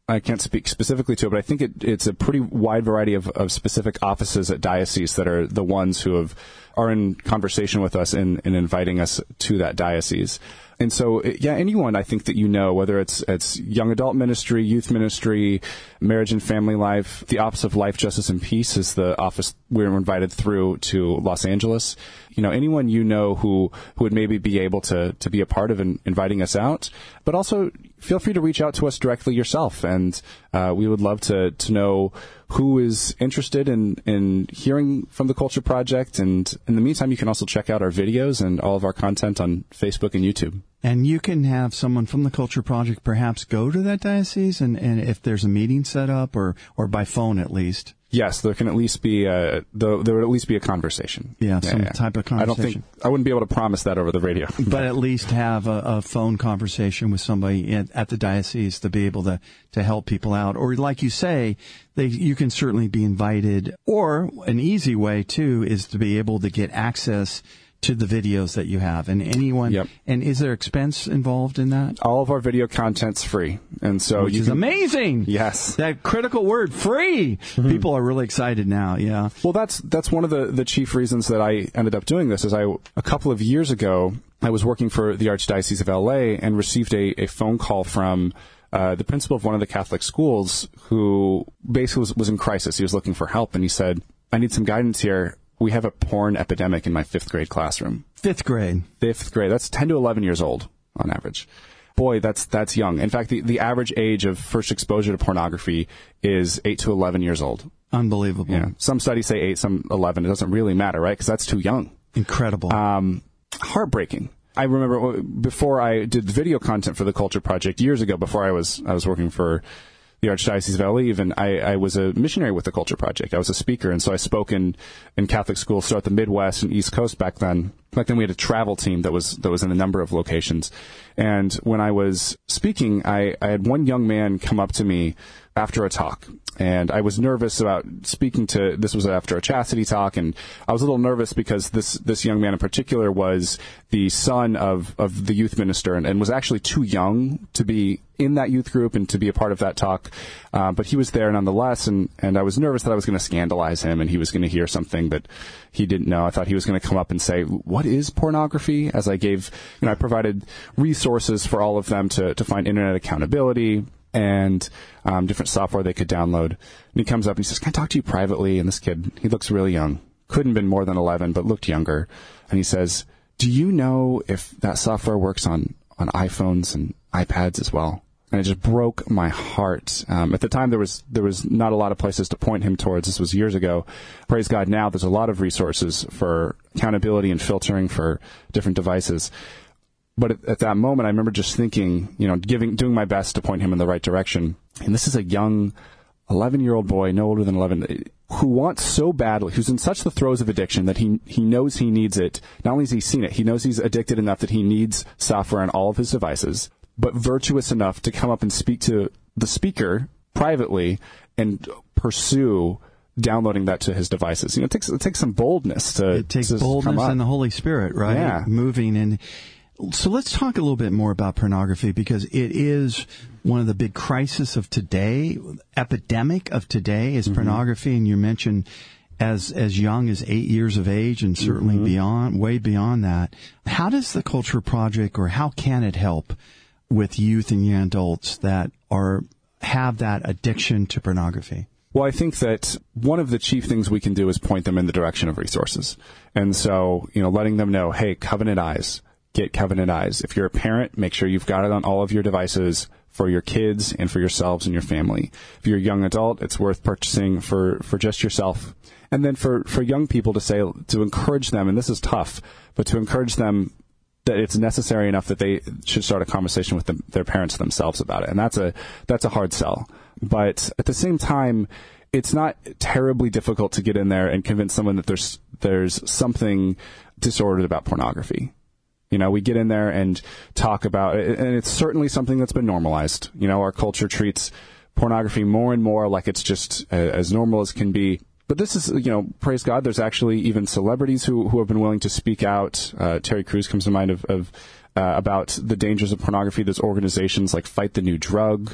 I can't speak specifically to it, but I think it, it's a pretty wide variety of, of specific offices at dioceses that are the ones who have are in conversation with us and, and inviting us to that diocese. And so, yeah, anyone I think that you know, whether it's it's young adult ministry, youth ministry, marriage and family life, the Office of Life, Justice, and Peace is the office we were invited through to Los Angeles. You know, anyone you know who, who would maybe be able to, to be a part of in, inviting us out, but also feel free to reach out to us directly yourself. And uh, we would love to, to know who is interested in, in hearing from the Culture Project. And in the meantime, you can also check out our videos and all of our content on Facebook and YouTube. And you can have someone from the Culture Project perhaps go to that diocese, and, and if there's a meeting set up, or, or by phone at least. Yes, there can at least be a, the, there would at least be a conversation. Yeah, some yeah, yeah. type of conversation. I don't think, I wouldn't be able to promise that over the radio. But at least have a, a phone conversation with somebody at, at the diocese to be able to, to help people out. Or like you say, they, you can certainly be invited. Or an easy way, too, is to be able to get access to the videos that you have. And anyone, yep. And is there expense involved in that? All of our video content's free. And so Which you is can, amazing. Yes. That critical word, free. Mm-hmm. People are really excited now. Yeah. Well, that's, that's one of the, the chief reasons that I ended up doing this is I, a couple of years ago, I was working for the Archdiocese of L A and received a, a phone call from Uh, the principal of one of the Catholic schools who basically was, was in crisis. He was looking for help, and he said, I need some guidance here. We have a porn epidemic in my fifth grade classroom. Fifth grade? Fifth grade. That's ten to eleven years old on average. Boy, that's that's young. In fact, the, the average age of first exposure to pornography is eight to eleven years old. Unbelievable. Yeah. Some studies say eight, some eleven. It doesn't really matter, right? Because that's too young. Incredible. Um, heartbreaking. I remember before I did the video content for the Culture Project years ago, before I was I was working for the Archdiocese of L A, even I, I was a missionary with the Culture Project. I was a speaker, and so I spoke in, in Catholic schools throughout the Midwest and East Coast back then. Back then, we had a travel team that was that was in a number of locations. And when I was speaking, I, I had one young man come up to me after a talk. And I was nervous about speaking to, this was after a chastity talk, and I was a little nervous because this, this young man in particular was the son of, of the youth minister and, and was actually too young to be in that youth group and to be a part of that talk. Uh, but he was there nonetheless, and, and I was nervous that I was going to scandalize him and he was going to hear something that he didn't know. I thought he was going to come up and say, what is pornography? As I gave, you know, I provided resources for all of them to, to find internet accountability and um, different software they could download. And he comes up and he says, can I talk to you privately? And this kid, he looks really young. Couldn't have been more than eleven, but looked younger. And he says, do you know if that software works on, on iPhones and iPads as well? And it just broke my heart. Um, at the time, there was there was not a lot of places to point him towards. This was years ago. Praise God, now there's a lot of resources for accountability and filtering for different devices. But at, at that moment, I remember just thinking, you know, giving, doing my best to point him in the right direction. And this is a young eleven-year-old boy, no older than eleven, who wants so badly, who's in such the throes of addiction that he he knows he needs it. Not only has he seen it, he knows he's addicted enough that he needs software on all of his devices, but virtuous enough to come up and speak to the speaker privately and pursue downloading that to his devices. You know, it takes, it takes some boldness to It takes to boldness and the Holy Spirit, right? Yeah. Moving in. So let's talk a little bit more about pornography, because it is one of the big crises of today, epidemic of today is mm-hmm. pornography. And you mentioned as as young as eight years of age and certainly mm-hmm. beyond, way beyond that. How does the Culture Project, or how can it help with youth and young adults that are have that addiction to pornography? Well, I think that one of the chief things we can do is point them in the direction of resources. And so, you know, letting them know, hey, Covenant Eyes. Get Covenant Eyes. If you're a parent, make sure you've got it on all of your devices for your kids and for yourselves and your family. If you're a young adult, it's worth purchasing for, for just yourself. And then for, for young people to say, to encourage them, and this is tough, but to encourage them that it's necessary enough that they should start a conversation with them, their parents themselves about it. And that's a, that's a hard sell. But at the same time, it's not terribly difficult to get in there and convince someone that there's, there's something disordered about pornography. You know, we get in there and talk about it, and it's certainly something that's been normalized. You know, our culture treats pornography more and more like it's just uh, as normal as can be. But this is, you know, praise God, there's actually even celebrities who, who have been willing to speak out. Uh, Terry Crews comes to mind of, of uh, about the dangers of pornography. There's organizations like Fight the New Drug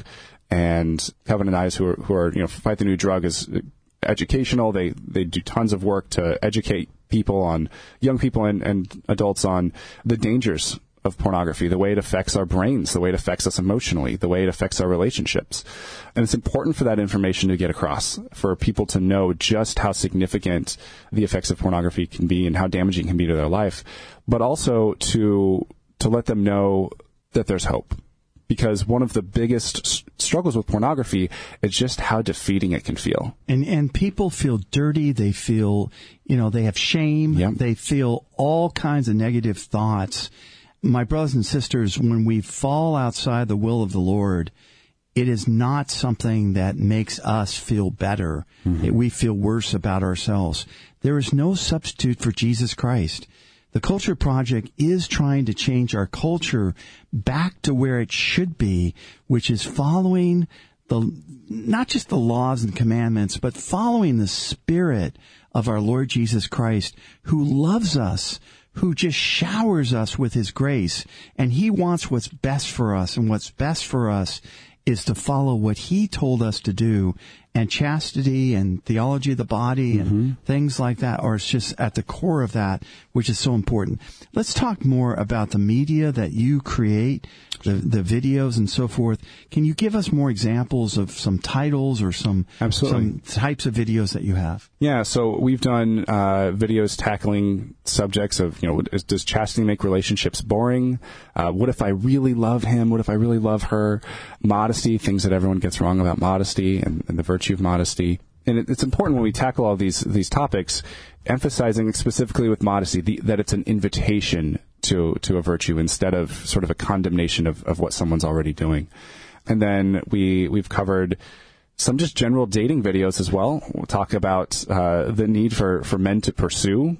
And Kevin and I, who are, who are, you know, Fight the New Drug is educational. They, they do tons of work to educate people on, young people and, and adults on the dangers of pornography, the way it affects our brains, the way it affects us emotionally, the way it affects our relationships. And it's important for that information to get across, for people to know just how significant the effects of pornography can be and how damaging it can be to their life, but also to, to let them know that there's hope. Because one of the biggest s- struggles with pornography is just how defeating it can feel. And and people feel dirty. They feel, you know, they have shame. Yep. They feel all kinds of negative thoughts. My brothers and sisters, when we fall outside the will of the Lord, it is not something that makes us feel better. Mm-hmm. It, we feel worse about ourselves. There is no substitute for Jesus Christ. The Culture Project is trying to change our culture back to where it should be, which is following the, not just the laws and commandments, but following the Spirit of our Lord Jesus Christ, who loves us, who just showers us with His grace. And He wants what's best for us. And what's best for us is to follow what He told us to do. And chastity and theology of the body and mm-hmm. things like that are just at the core of that, which is so important. Let's talk more about the media that you create, the, the videos and so forth. Can you give us more examples of some titles or some, some types of videos that you have? Yeah, so we've done uh, videos tackling subjects of, you know, is, does chastity make relationships boring? Uh, what if I really love him? What if I really love her? Modesty, things that everyone gets wrong about modesty and, and the virtue of modesty. And it, it's important when we tackle all these these topics, emphasizing specifically with modesty the, that it's an invitation to to a virtue instead of sort of a condemnation of, of what someone's already doing. And then we we've covered some just general dating videos as well. We'll talk about uh, the need for, for men to pursue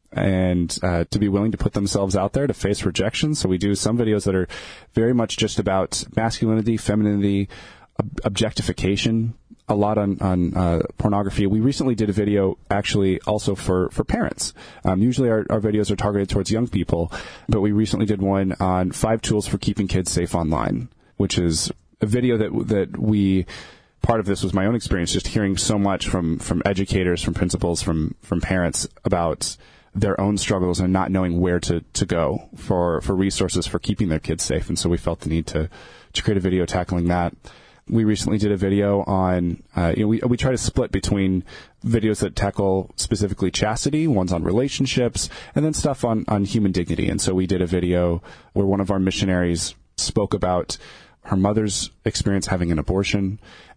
and uh, to be willing to put themselves out there to face rejection. So we do some videos that are very much just about masculinity, femininity, ob- objectification, a lot on, on uh, pornography. We recently did a video actually also for, for parents. Um, usually our, our videos are targeted towards young people, but we recently did one on five tools for keeping kids safe online, which is a video that that we... Part of this was my own experience, just hearing so much from, from educators, from principals, from, from parents about their own struggles and not knowing where to, to go for, for resources for keeping their kids safe. And so we felt the need to, to create a video tackling that. We recently did a video on, uh, you know, we, we try to split between videos that tackle specifically chastity, ones on relationships, and then stuff on, on human dignity. And so we did a video where one of our missionaries spoke about her mother's experience having an abortion,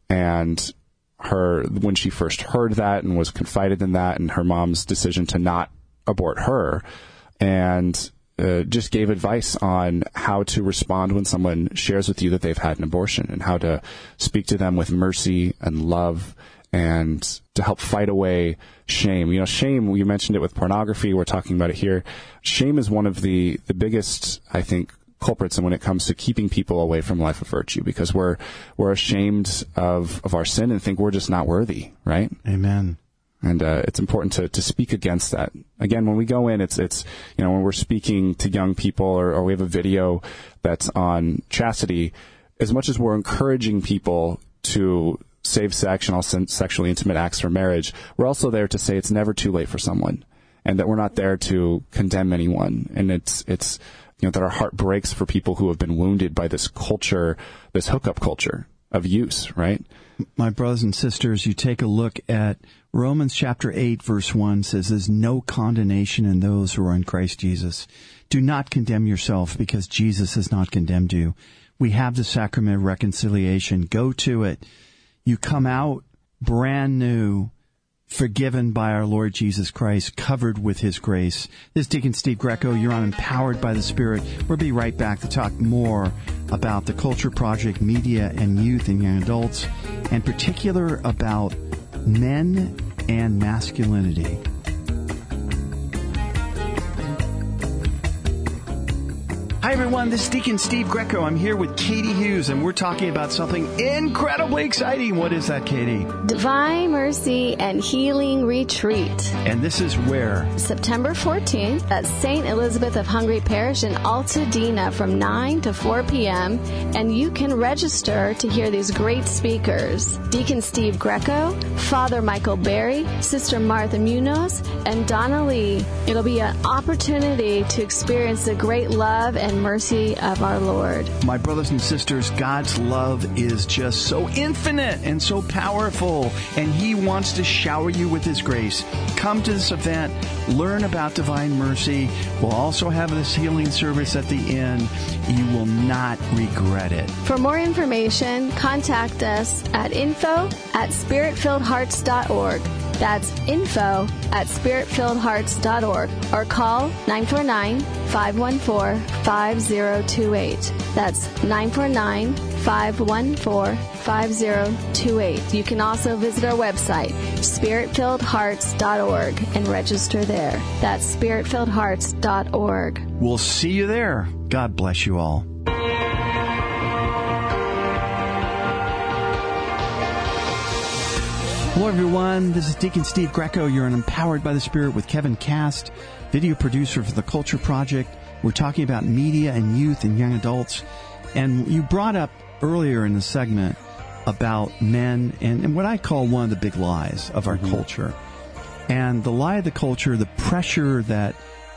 and her, when she first heard that and was confided in that, and her mom's decision to not abort her, and uh, just gave advice on how to respond when someone shares with you that they've had an abortion, and how to speak to them with mercy and love, and to help fight away shame. You know, shame, you mentioned it with pornography, we're talking about it here. Shame is one of the, the biggest, I think, culprits and when it comes to keeping people away from life of virtue, because we're we're ashamed of, of our sin and think we're just not worthy, right? Amen. And uh, it's important to, to speak against that. Again, when we go in, it's it's you know when we're speaking to young people, or, or we have a video that's on chastity, as much as we're encouraging people to save sex and all sexually intimate acts for marriage, we're also there to say it's never too late for someone, and that we're not there to condemn anyone. And it's it's you know, that our heart breaks for people who have been wounded by this culture, this hookup culture of use, right? My brothers and sisters, you take a look at Romans chapter eight, verse one says, there's no condemnation in those who are in Christ Jesus. Do not condemn yourself, because Jesus has not condemned you. We have the sacrament of reconciliation. Go to it. You come out brand new, forgiven by our Lord Jesus Christ, covered with His grace. This is Deacon Steve Greco. You're on Empowered by the Spirit. We'll be right back to talk more about the Culture Project, media and youth and young adults, and particular about men and masculinity. Hi, everyone. This is Deacon Steve Greco. I'm here with Katie Hughes, and we're talking about something incredibly exciting. What is that, Katie? Divine Mercy and Healing Retreat. And this is where? September fourteenth at Saint Elizabeth of Hungary Parish in Altadena from nine to four p.m. And you can register to hear these great speakers. Deacon Steve Greco, Father Michael Berry, Sister Martha Munoz, and Donna Lee. It'll be an opportunity to experience the great love and mercy of our Lord. My brothers and sisters, God's love is just so infinite and so powerful, and He wants to shower you with His grace. Come to this event, learn about Divine Mercy. We'll also have this healing service at the end. You will not regret it. For more information, contact us at info at spirit filled hearts dot org. That's info at spirit filled hearts dot org, or call nine four nine, five one four, five zero two eight. That's nine four nine, five one four, five zero two eight. You can also visit our website, spirit filled hearts dot org, and register there. That's spirit filled hearts dot org. We'll see you there. God bless you all. Hello, everyone. This is Deacon Steve Greco. You're on Empowered by the Spirit with Kevin Cast, video producer for the Culture Project. We're talking about media and youth and young adults. And you brought up earlier in the segment about men and, and what I call one of the big lies of our mm-hmm. culture. And the lie of the culture, the pressure that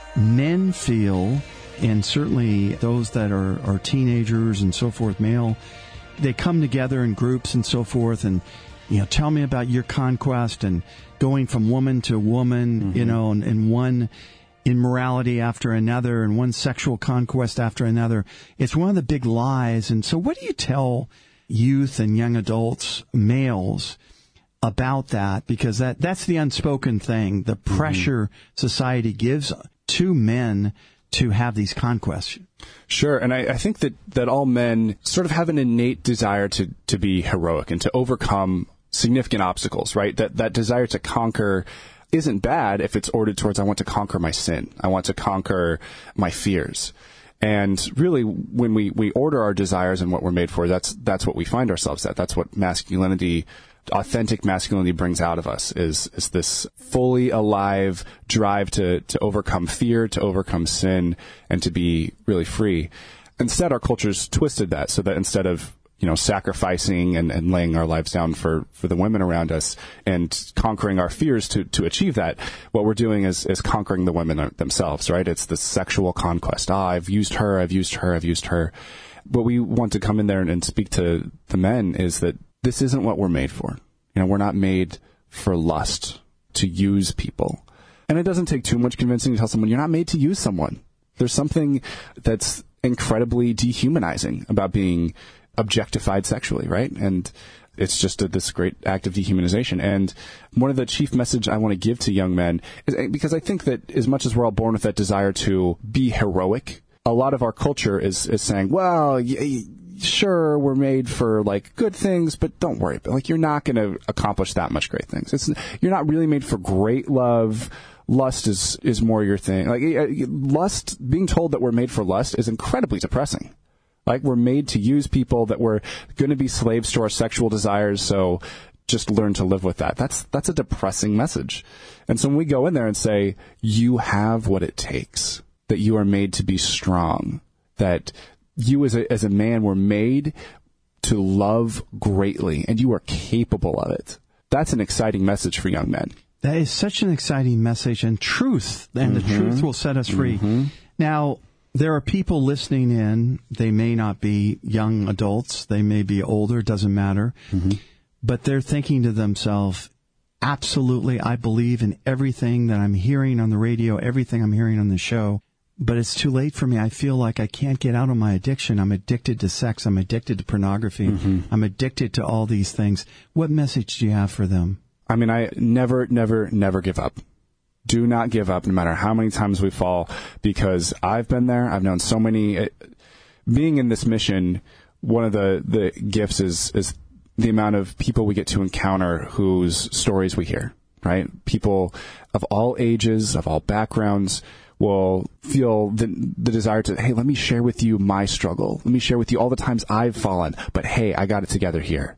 men feel, and certainly those that are, are teenagers and so forth, male, they come together in groups and so forth, and you know, tell me about your conquest and going from woman to woman, mm-hmm. you know, and, and one immorality after another and one sexual conquest after another. It's one of the big lies. And so what do you tell youth and young adults, males, about that? Because that, that's the unspoken thing, the pressure mm-hmm. society gives to men to have these conquests. Sure, and I, I think that, that all men sort of have an innate desire to, to be heroic and to overcome significant obstacles, right? That that desire to conquer isn't bad if it's ordered towards, I want to conquer my sin. I want to conquer my fears. And really, when we, we order our desires and what we're made for, that's that's what we find ourselves at. That's what masculinity, authentic masculinity brings out of us, is is this fully alive drive to, to overcome fear, to overcome sin, and to be really free. Instead, our culture's twisted that so that instead of you know, sacrificing and, and laying our lives down for, for the women around us and conquering our fears to, to achieve that, what we're doing is, is conquering the women themselves, right? It's the sexual conquest. Ah, I've used her, I've used her, I've used her. What we want to come in there and, and speak to the men is that this isn't what we're made for. You know, we're not made for lust, to use people. And it doesn't take too much convincing to tell someone you're not made to use someone. There's something that's incredibly dehumanizing about being objectified sexually, right? And it's just a, this great act of dehumanization. And one of the chief message I want to give to young men is, because I think that as much as we're all born with that desire to be heroic, a lot of our culture is, is saying, well, y- sure, we're made for like good things, but don't worry. Like, you're not going to accomplish that much great things. It's, you're not really made for great love. Lust is, is more your thing. Like, lust, being told that we're made for lust is incredibly depressing. Like, we're made to use people, that we're going to be slaves to our sexual desires, so just learn to live with that. That's that's a depressing message. And so when we go in there and say, you have what it takes, that you are made to be strong, that you as a, as a man were made to love greatly, and you are capable of it, that's an exciting message for young men. That is such an exciting message, and truth, and mm-hmm. the truth will set us free. Mm-hmm. Now, there are people listening in. They may not be young adults. They may be older. Doesn't matter. Mm-hmm. But they're thinking to themselves, absolutely, I believe in everything that I'm hearing on the radio, everything I'm hearing on the show. But it's too late for me. I feel like I can't get out of my addiction. I'm addicted to sex. I'm addicted to pornography. Mm-hmm. I'm addicted to all these things. What message do you have for them? I mean, I never, never, never give up. Do not give up, no matter how many times we fall, because I've been there. I've known so many. It, being in this mission, one of the, the gifts is is the amount of people we get to encounter whose stories we hear, right? People of all ages, of all backgrounds. will feel the, the desire to, hey, let me share with you my struggle. Let me share with you all the times I've fallen, but hey, I got it together here.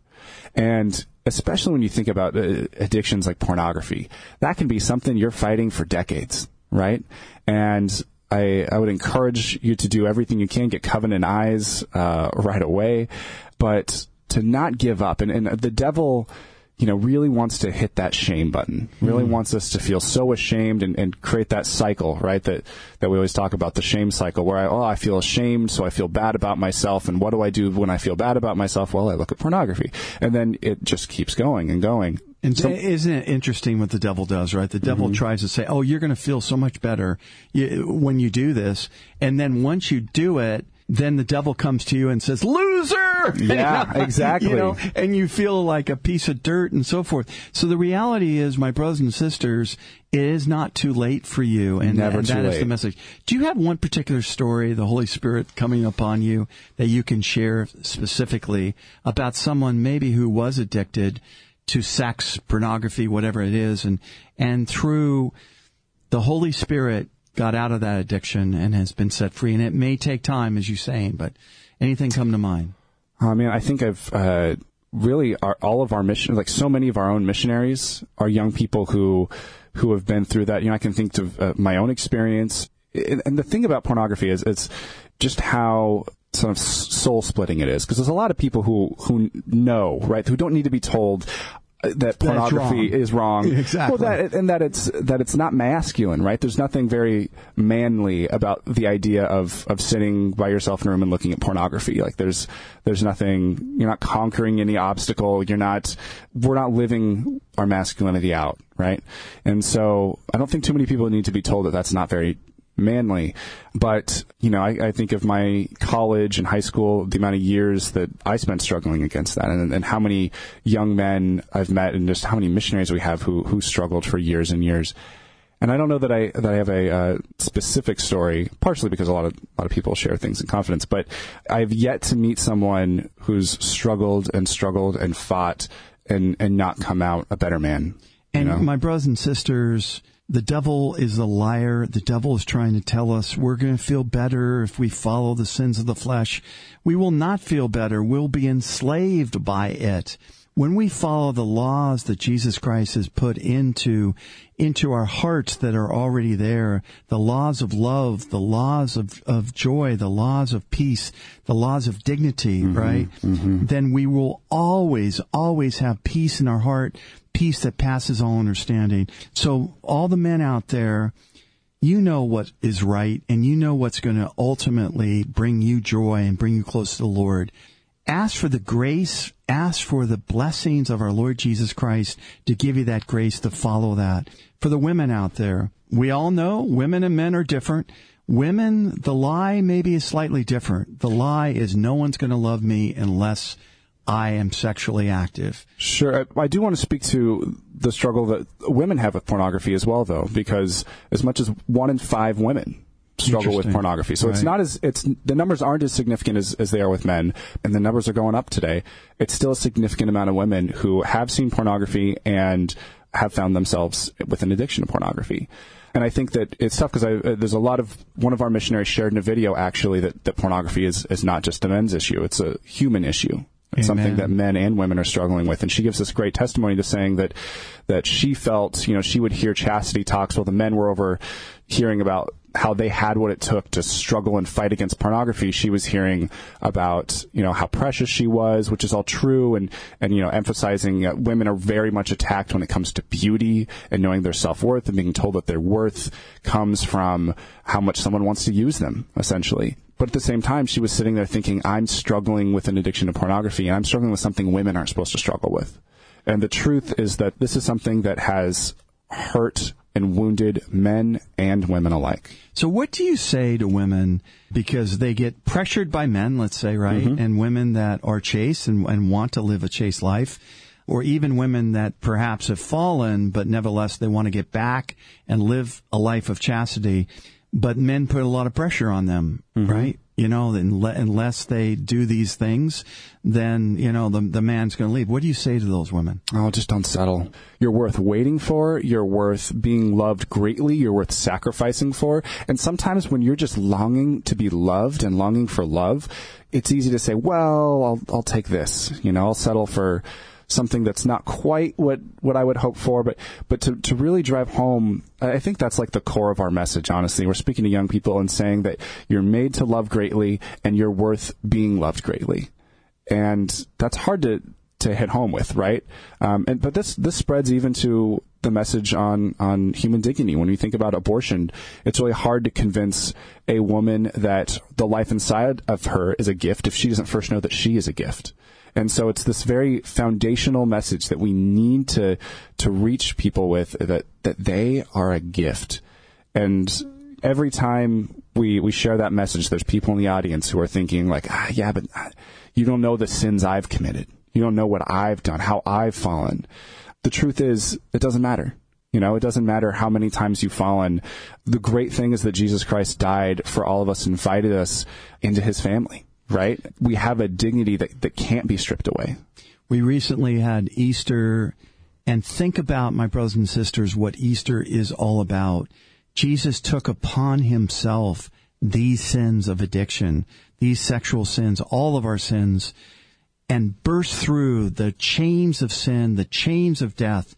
And especially when you think about uh, addictions like pornography, that can be something you're fighting for decades, right? And I, I would encourage you to do everything you can, get covenant eyes uh, right away, but to not give up. And, and the devil, you know, really wants to hit that shame button, really mm. wants us to feel so ashamed and, and create that cycle, right, that, that we always talk about, the shame cycle, where I, oh, I feel ashamed, so I feel bad about myself. And what do I do when I feel bad about myself? Well, I look at pornography. And then it just keeps going and going. And so, isn't it interesting what the devil does, right? The devil mm-hmm. tries to say, oh, you're going to feel so much better when you do this. And then once you do it, then the devil comes to you and says, loser! Yeah, you know? Exactly. You know, and you feel like a piece of dirt and so forth. So the reality is, my brothers and sisters, it is not too late for you. And, Never and too that late. is the message. Do you have one particular story, the Holy Spirit coming upon you, that you can share specifically about someone maybe who was addicted to sex, pornography, whatever it is, and and through the Holy Spirit got out of that addiction and has been set free? And it may take time, as you're saying, but anything come to mind? I mean, I think I've uh, really our, all of our mission, like so many of our own missionaries, are young people who who have been through that. You know, I can think of uh, my own experience. And, and the thing about pornography is it's just how sort of soul splitting it is, because there's a lot of people who who know, right, who don't need to be told that pornography wrong. is wrong. Exactly. Well, that, and that it's that it's not masculine, right? There's nothing very manly about the idea of, of sitting by yourself in a room and looking at pornography. Like there's there's nothing. You're not conquering any obstacle. You're not. We're not living our masculinity out, right? And so I don't think too many people need to be told that that's not very manly. But, you know, I, I think of my college and high school, the amount of years that I spent struggling against that, and, and how many young men I've met, and just how many missionaries we have who, who struggled for years and years. And I don't know that I that I have a uh, specific story, partially because a lot of a lot of people share things in confidence, but I've yet to meet someone who's struggled and struggled and fought and, and not come out a better man. And you know? My brothers and sisters, the devil is a liar. The devil is trying to tell us we're going to feel better if we follow the sins of the flesh. We will not feel better. We'll be enslaved by it. When we follow the laws that Jesus Christ has put into into our hearts that are already there, the laws of love, the laws of, of joy, the laws of peace, the laws of dignity, mm-hmm, right? Mm-hmm. Then we will always, always have peace in our heart, peace that passes all understanding. So all the men out there, you know what is right, and you know what's going to ultimately bring you joy and bring you close to the Lord. Ask for the grace, ask for the blessings of our Lord Jesus Christ to give you that grace to follow that. For the women out there, we all know women and men are different. Women, the lie maybe is slightly different. The lie is no one's going to love me unless I am sexually active. Sure. I do want to speak to the struggle that women have with pornography as well, though, because as much as one in five women struggle with pornography. So right. it's not as, it's, the numbers aren't as significant as, as they are with men, and the numbers are going up today. It's still a significant amount of women who have seen pornography and have found themselves with an addiction to pornography. And I think that it's tough because uh, there's a lot of, one of our missionaries shared in a video actually that, that pornography is, is not just a men's issue. It's a human issue. It's Amen. Something that men and women are struggling with. And she gives this great testimony to saying that, that she felt, you know, she would hear chastity talks while the men were over hearing about how they had what it took to struggle and fight against pornography. She was hearing about, you know, how precious she was, which is all true, and, and you know, emphasizing uh, women are very much attacked when it comes to beauty and knowing their self-worth and being told that their worth comes from how much someone wants to use them, essentially. But at the same time, she was sitting there thinking, I'm struggling with an addiction to pornography, and I'm struggling with something women aren't supposed to struggle with. And the truth is that this is something that has hurt and wounded men and women alike. So what do you say to women, because they get pressured by men, let's say, right, mm-hmm. and women that are chaste and, and want to live a chaste life, or even women that perhaps have fallen, but nevertheless they want to get back and live a life of chastity, but men put a lot of pressure on them, mm-hmm. right? You know, unless they do these things, then, you know, the, the man's going to leave. What do you say to those women? Oh, just don't settle. You're worth waiting for. You're worth being loved greatly. You're worth sacrificing for. And sometimes when you're just longing to be loved and longing for love, it's easy to say, well, I'll, I'll take this. You know, I'll settle for something that's not quite what, what I would hope for, but, but to, to really drive home, I think that's like the core of our message, honestly. We're speaking to young people and saying that you're made to love greatly and you're worth being loved greatly. And that's hard to, to hit home with, right? Um, and, but this, this spreads even to the message on, on human dignity. When we think about abortion, it's really hard to convince a woman that the life inside of her is a gift if she doesn't first know that she is a gift. And so it's this very foundational message that we need to to reach people with, that, that they are a gift. And every time we, we share that message, there's people in the audience who are thinking like, ah, yeah, but you don't know the sins I've committed. You don't know what I've done, how I've fallen. The truth is, it doesn't matter. You know, it doesn't matter how many times you've fallen. The great thing is that Jesus Christ died for all of us, invited us into his family. Right? We have a dignity that, that can't be stripped away. We recently had Easter, and think about, my brothers and sisters, what Easter is all about. Jesus took upon himself these sins of addiction, these sexual sins, all of our sins, and burst through the chains of sin, the chains of death,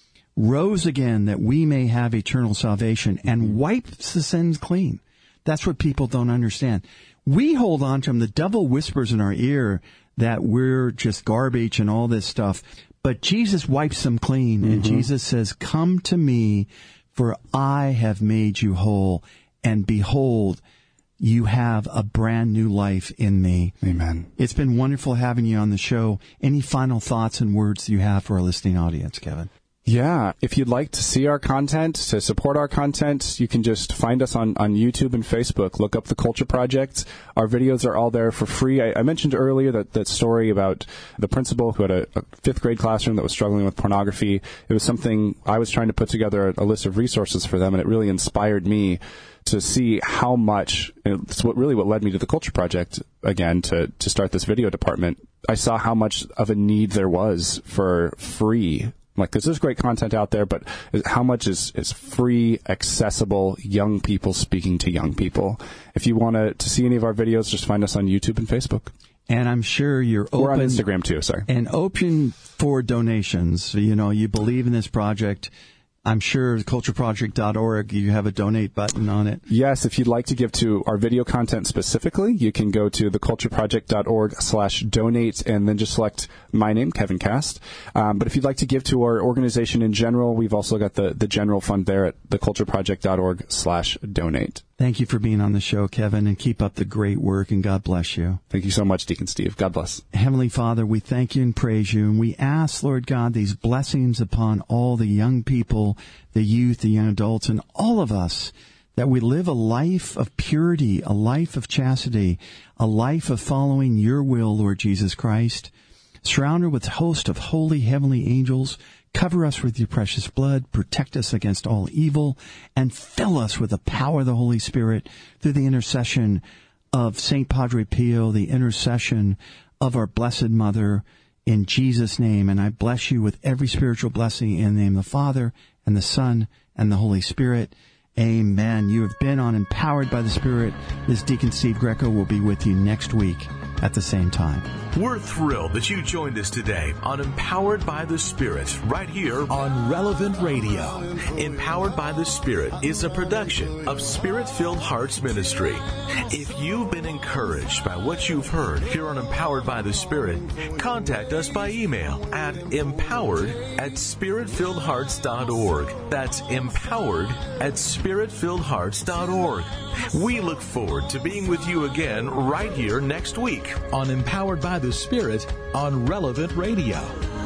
rose again that we may have eternal salvation, and wipes the sins clean. That's what people don't understand. We hold on to him. The devil whispers in our ear that we're just garbage and all this stuff. But Jesus wipes them clean. Mm-hmm. And Jesus says, come to me, for I have made you whole. And behold, you have a brand new life in me. Amen. It's been wonderful having you on the show. Any final thoughts and words you have for our listening audience, Kevin? Yeah. If you'd like to see our content, to support our content, you can just find us on, on YouTube and Facebook. Look up The Culture Project. Our videos are all there for free. I, I mentioned earlier that, that story about the principal who had a, a fifth grade classroom that was struggling with pornography. It was something I was trying to put together a, a list of resources for them, and it really inspired me to see how much, it's what really what led me to The Culture Project, again, to, to start this video department. I saw how much of a need there was for free, like, because there's great content out there, but how much is, is free, accessible, young people speaking to young people? If you want to, to see any of our videos, just find us on YouTube and Facebook. And I'm sure you're open. We're on Instagram, too, sorry. And open for donations. You know, you believe in this project. I'm sure culture project dot org, you have a donate button on it. Yes, if you'd like to give to our video content specifically, you can go to the culture project dot org slash donate and then just select my name, Kevin Cast. Um, but if you'd like to give to our organization in general, we've also got the, the general fund there at the culture project dot org slash donate. Thank you for being on the show, Kevin, and keep up the great work, and God bless you. Thank you so much, Deacon Steve. God bless. Heavenly Father, we thank you and praise you, and we ask, Lord God, these blessings upon all the young people, the youth, the young adults, and all of us, that we live a life of purity, a life of chastity, a life of following your will, Lord Jesus Christ, surrounded with a host of holy heavenly angels. Cover us with your precious blood, protect us against all evil, and fill us with the power of the Holy Spirit through the intercession of Saint Padre Pio, the intercession of our Blessed Mother, in Jesus' name. And I bless you with every spiritual blessing in the name of the Father, and the Son, and the Holy Spirit. Amen. You have been on Empowered by the Spirit. This Deacon Steve Greco will be with you next week at the same time. We're thrilled that you joined us today on Empowered by the Spirit, right here on Relevant Radio. Empowered by the Spirit is a production of Spirit-Filled Hearts Ministry. If you've been encouraged by what you've heard here on Empowered by the Spirit, contact us by email at empowered at spirit filled hearts dot org. That's empowered at spirit filled hearts dot org. We look forward to being with you again right here next week on Empowered by the Spirit on Relevant Radio.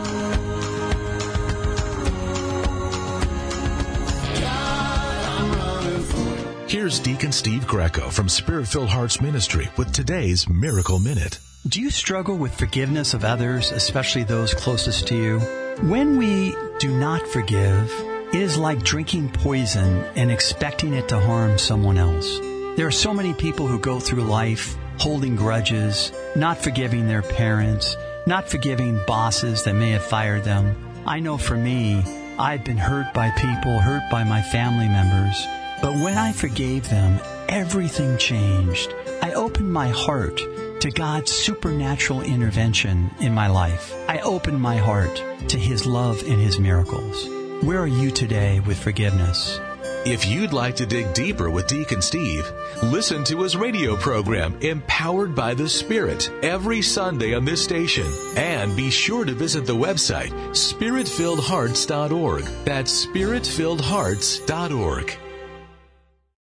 Here's Deacon Steve Greco from Spirit-Filled Hearts Ministry with today's Miracle Minute. Do you struggle with forgiveness of others, especially those closest to you? When we do not forgive, it is like drinking poison and expecting it to harm someone else. There are so many people who go through life holding grudges, not forgiving their parents, not forgiving bosses that may have fired them. I know for me, I've been hurt by people, hurt by my family members. But when I forgave them, everything changed. I opened my heart to God's supernatural intervention in my life. I opened my heart to His love and His miracles. Where are you today with forgiveness? If you'd like to dig deeper with Deacon Steve, listen to his radio program, Empowered by the Spirit, every Sunday on this station. And be sure to visit the website, spirit filled hearts dot org. That's spirit filled hearts dot org.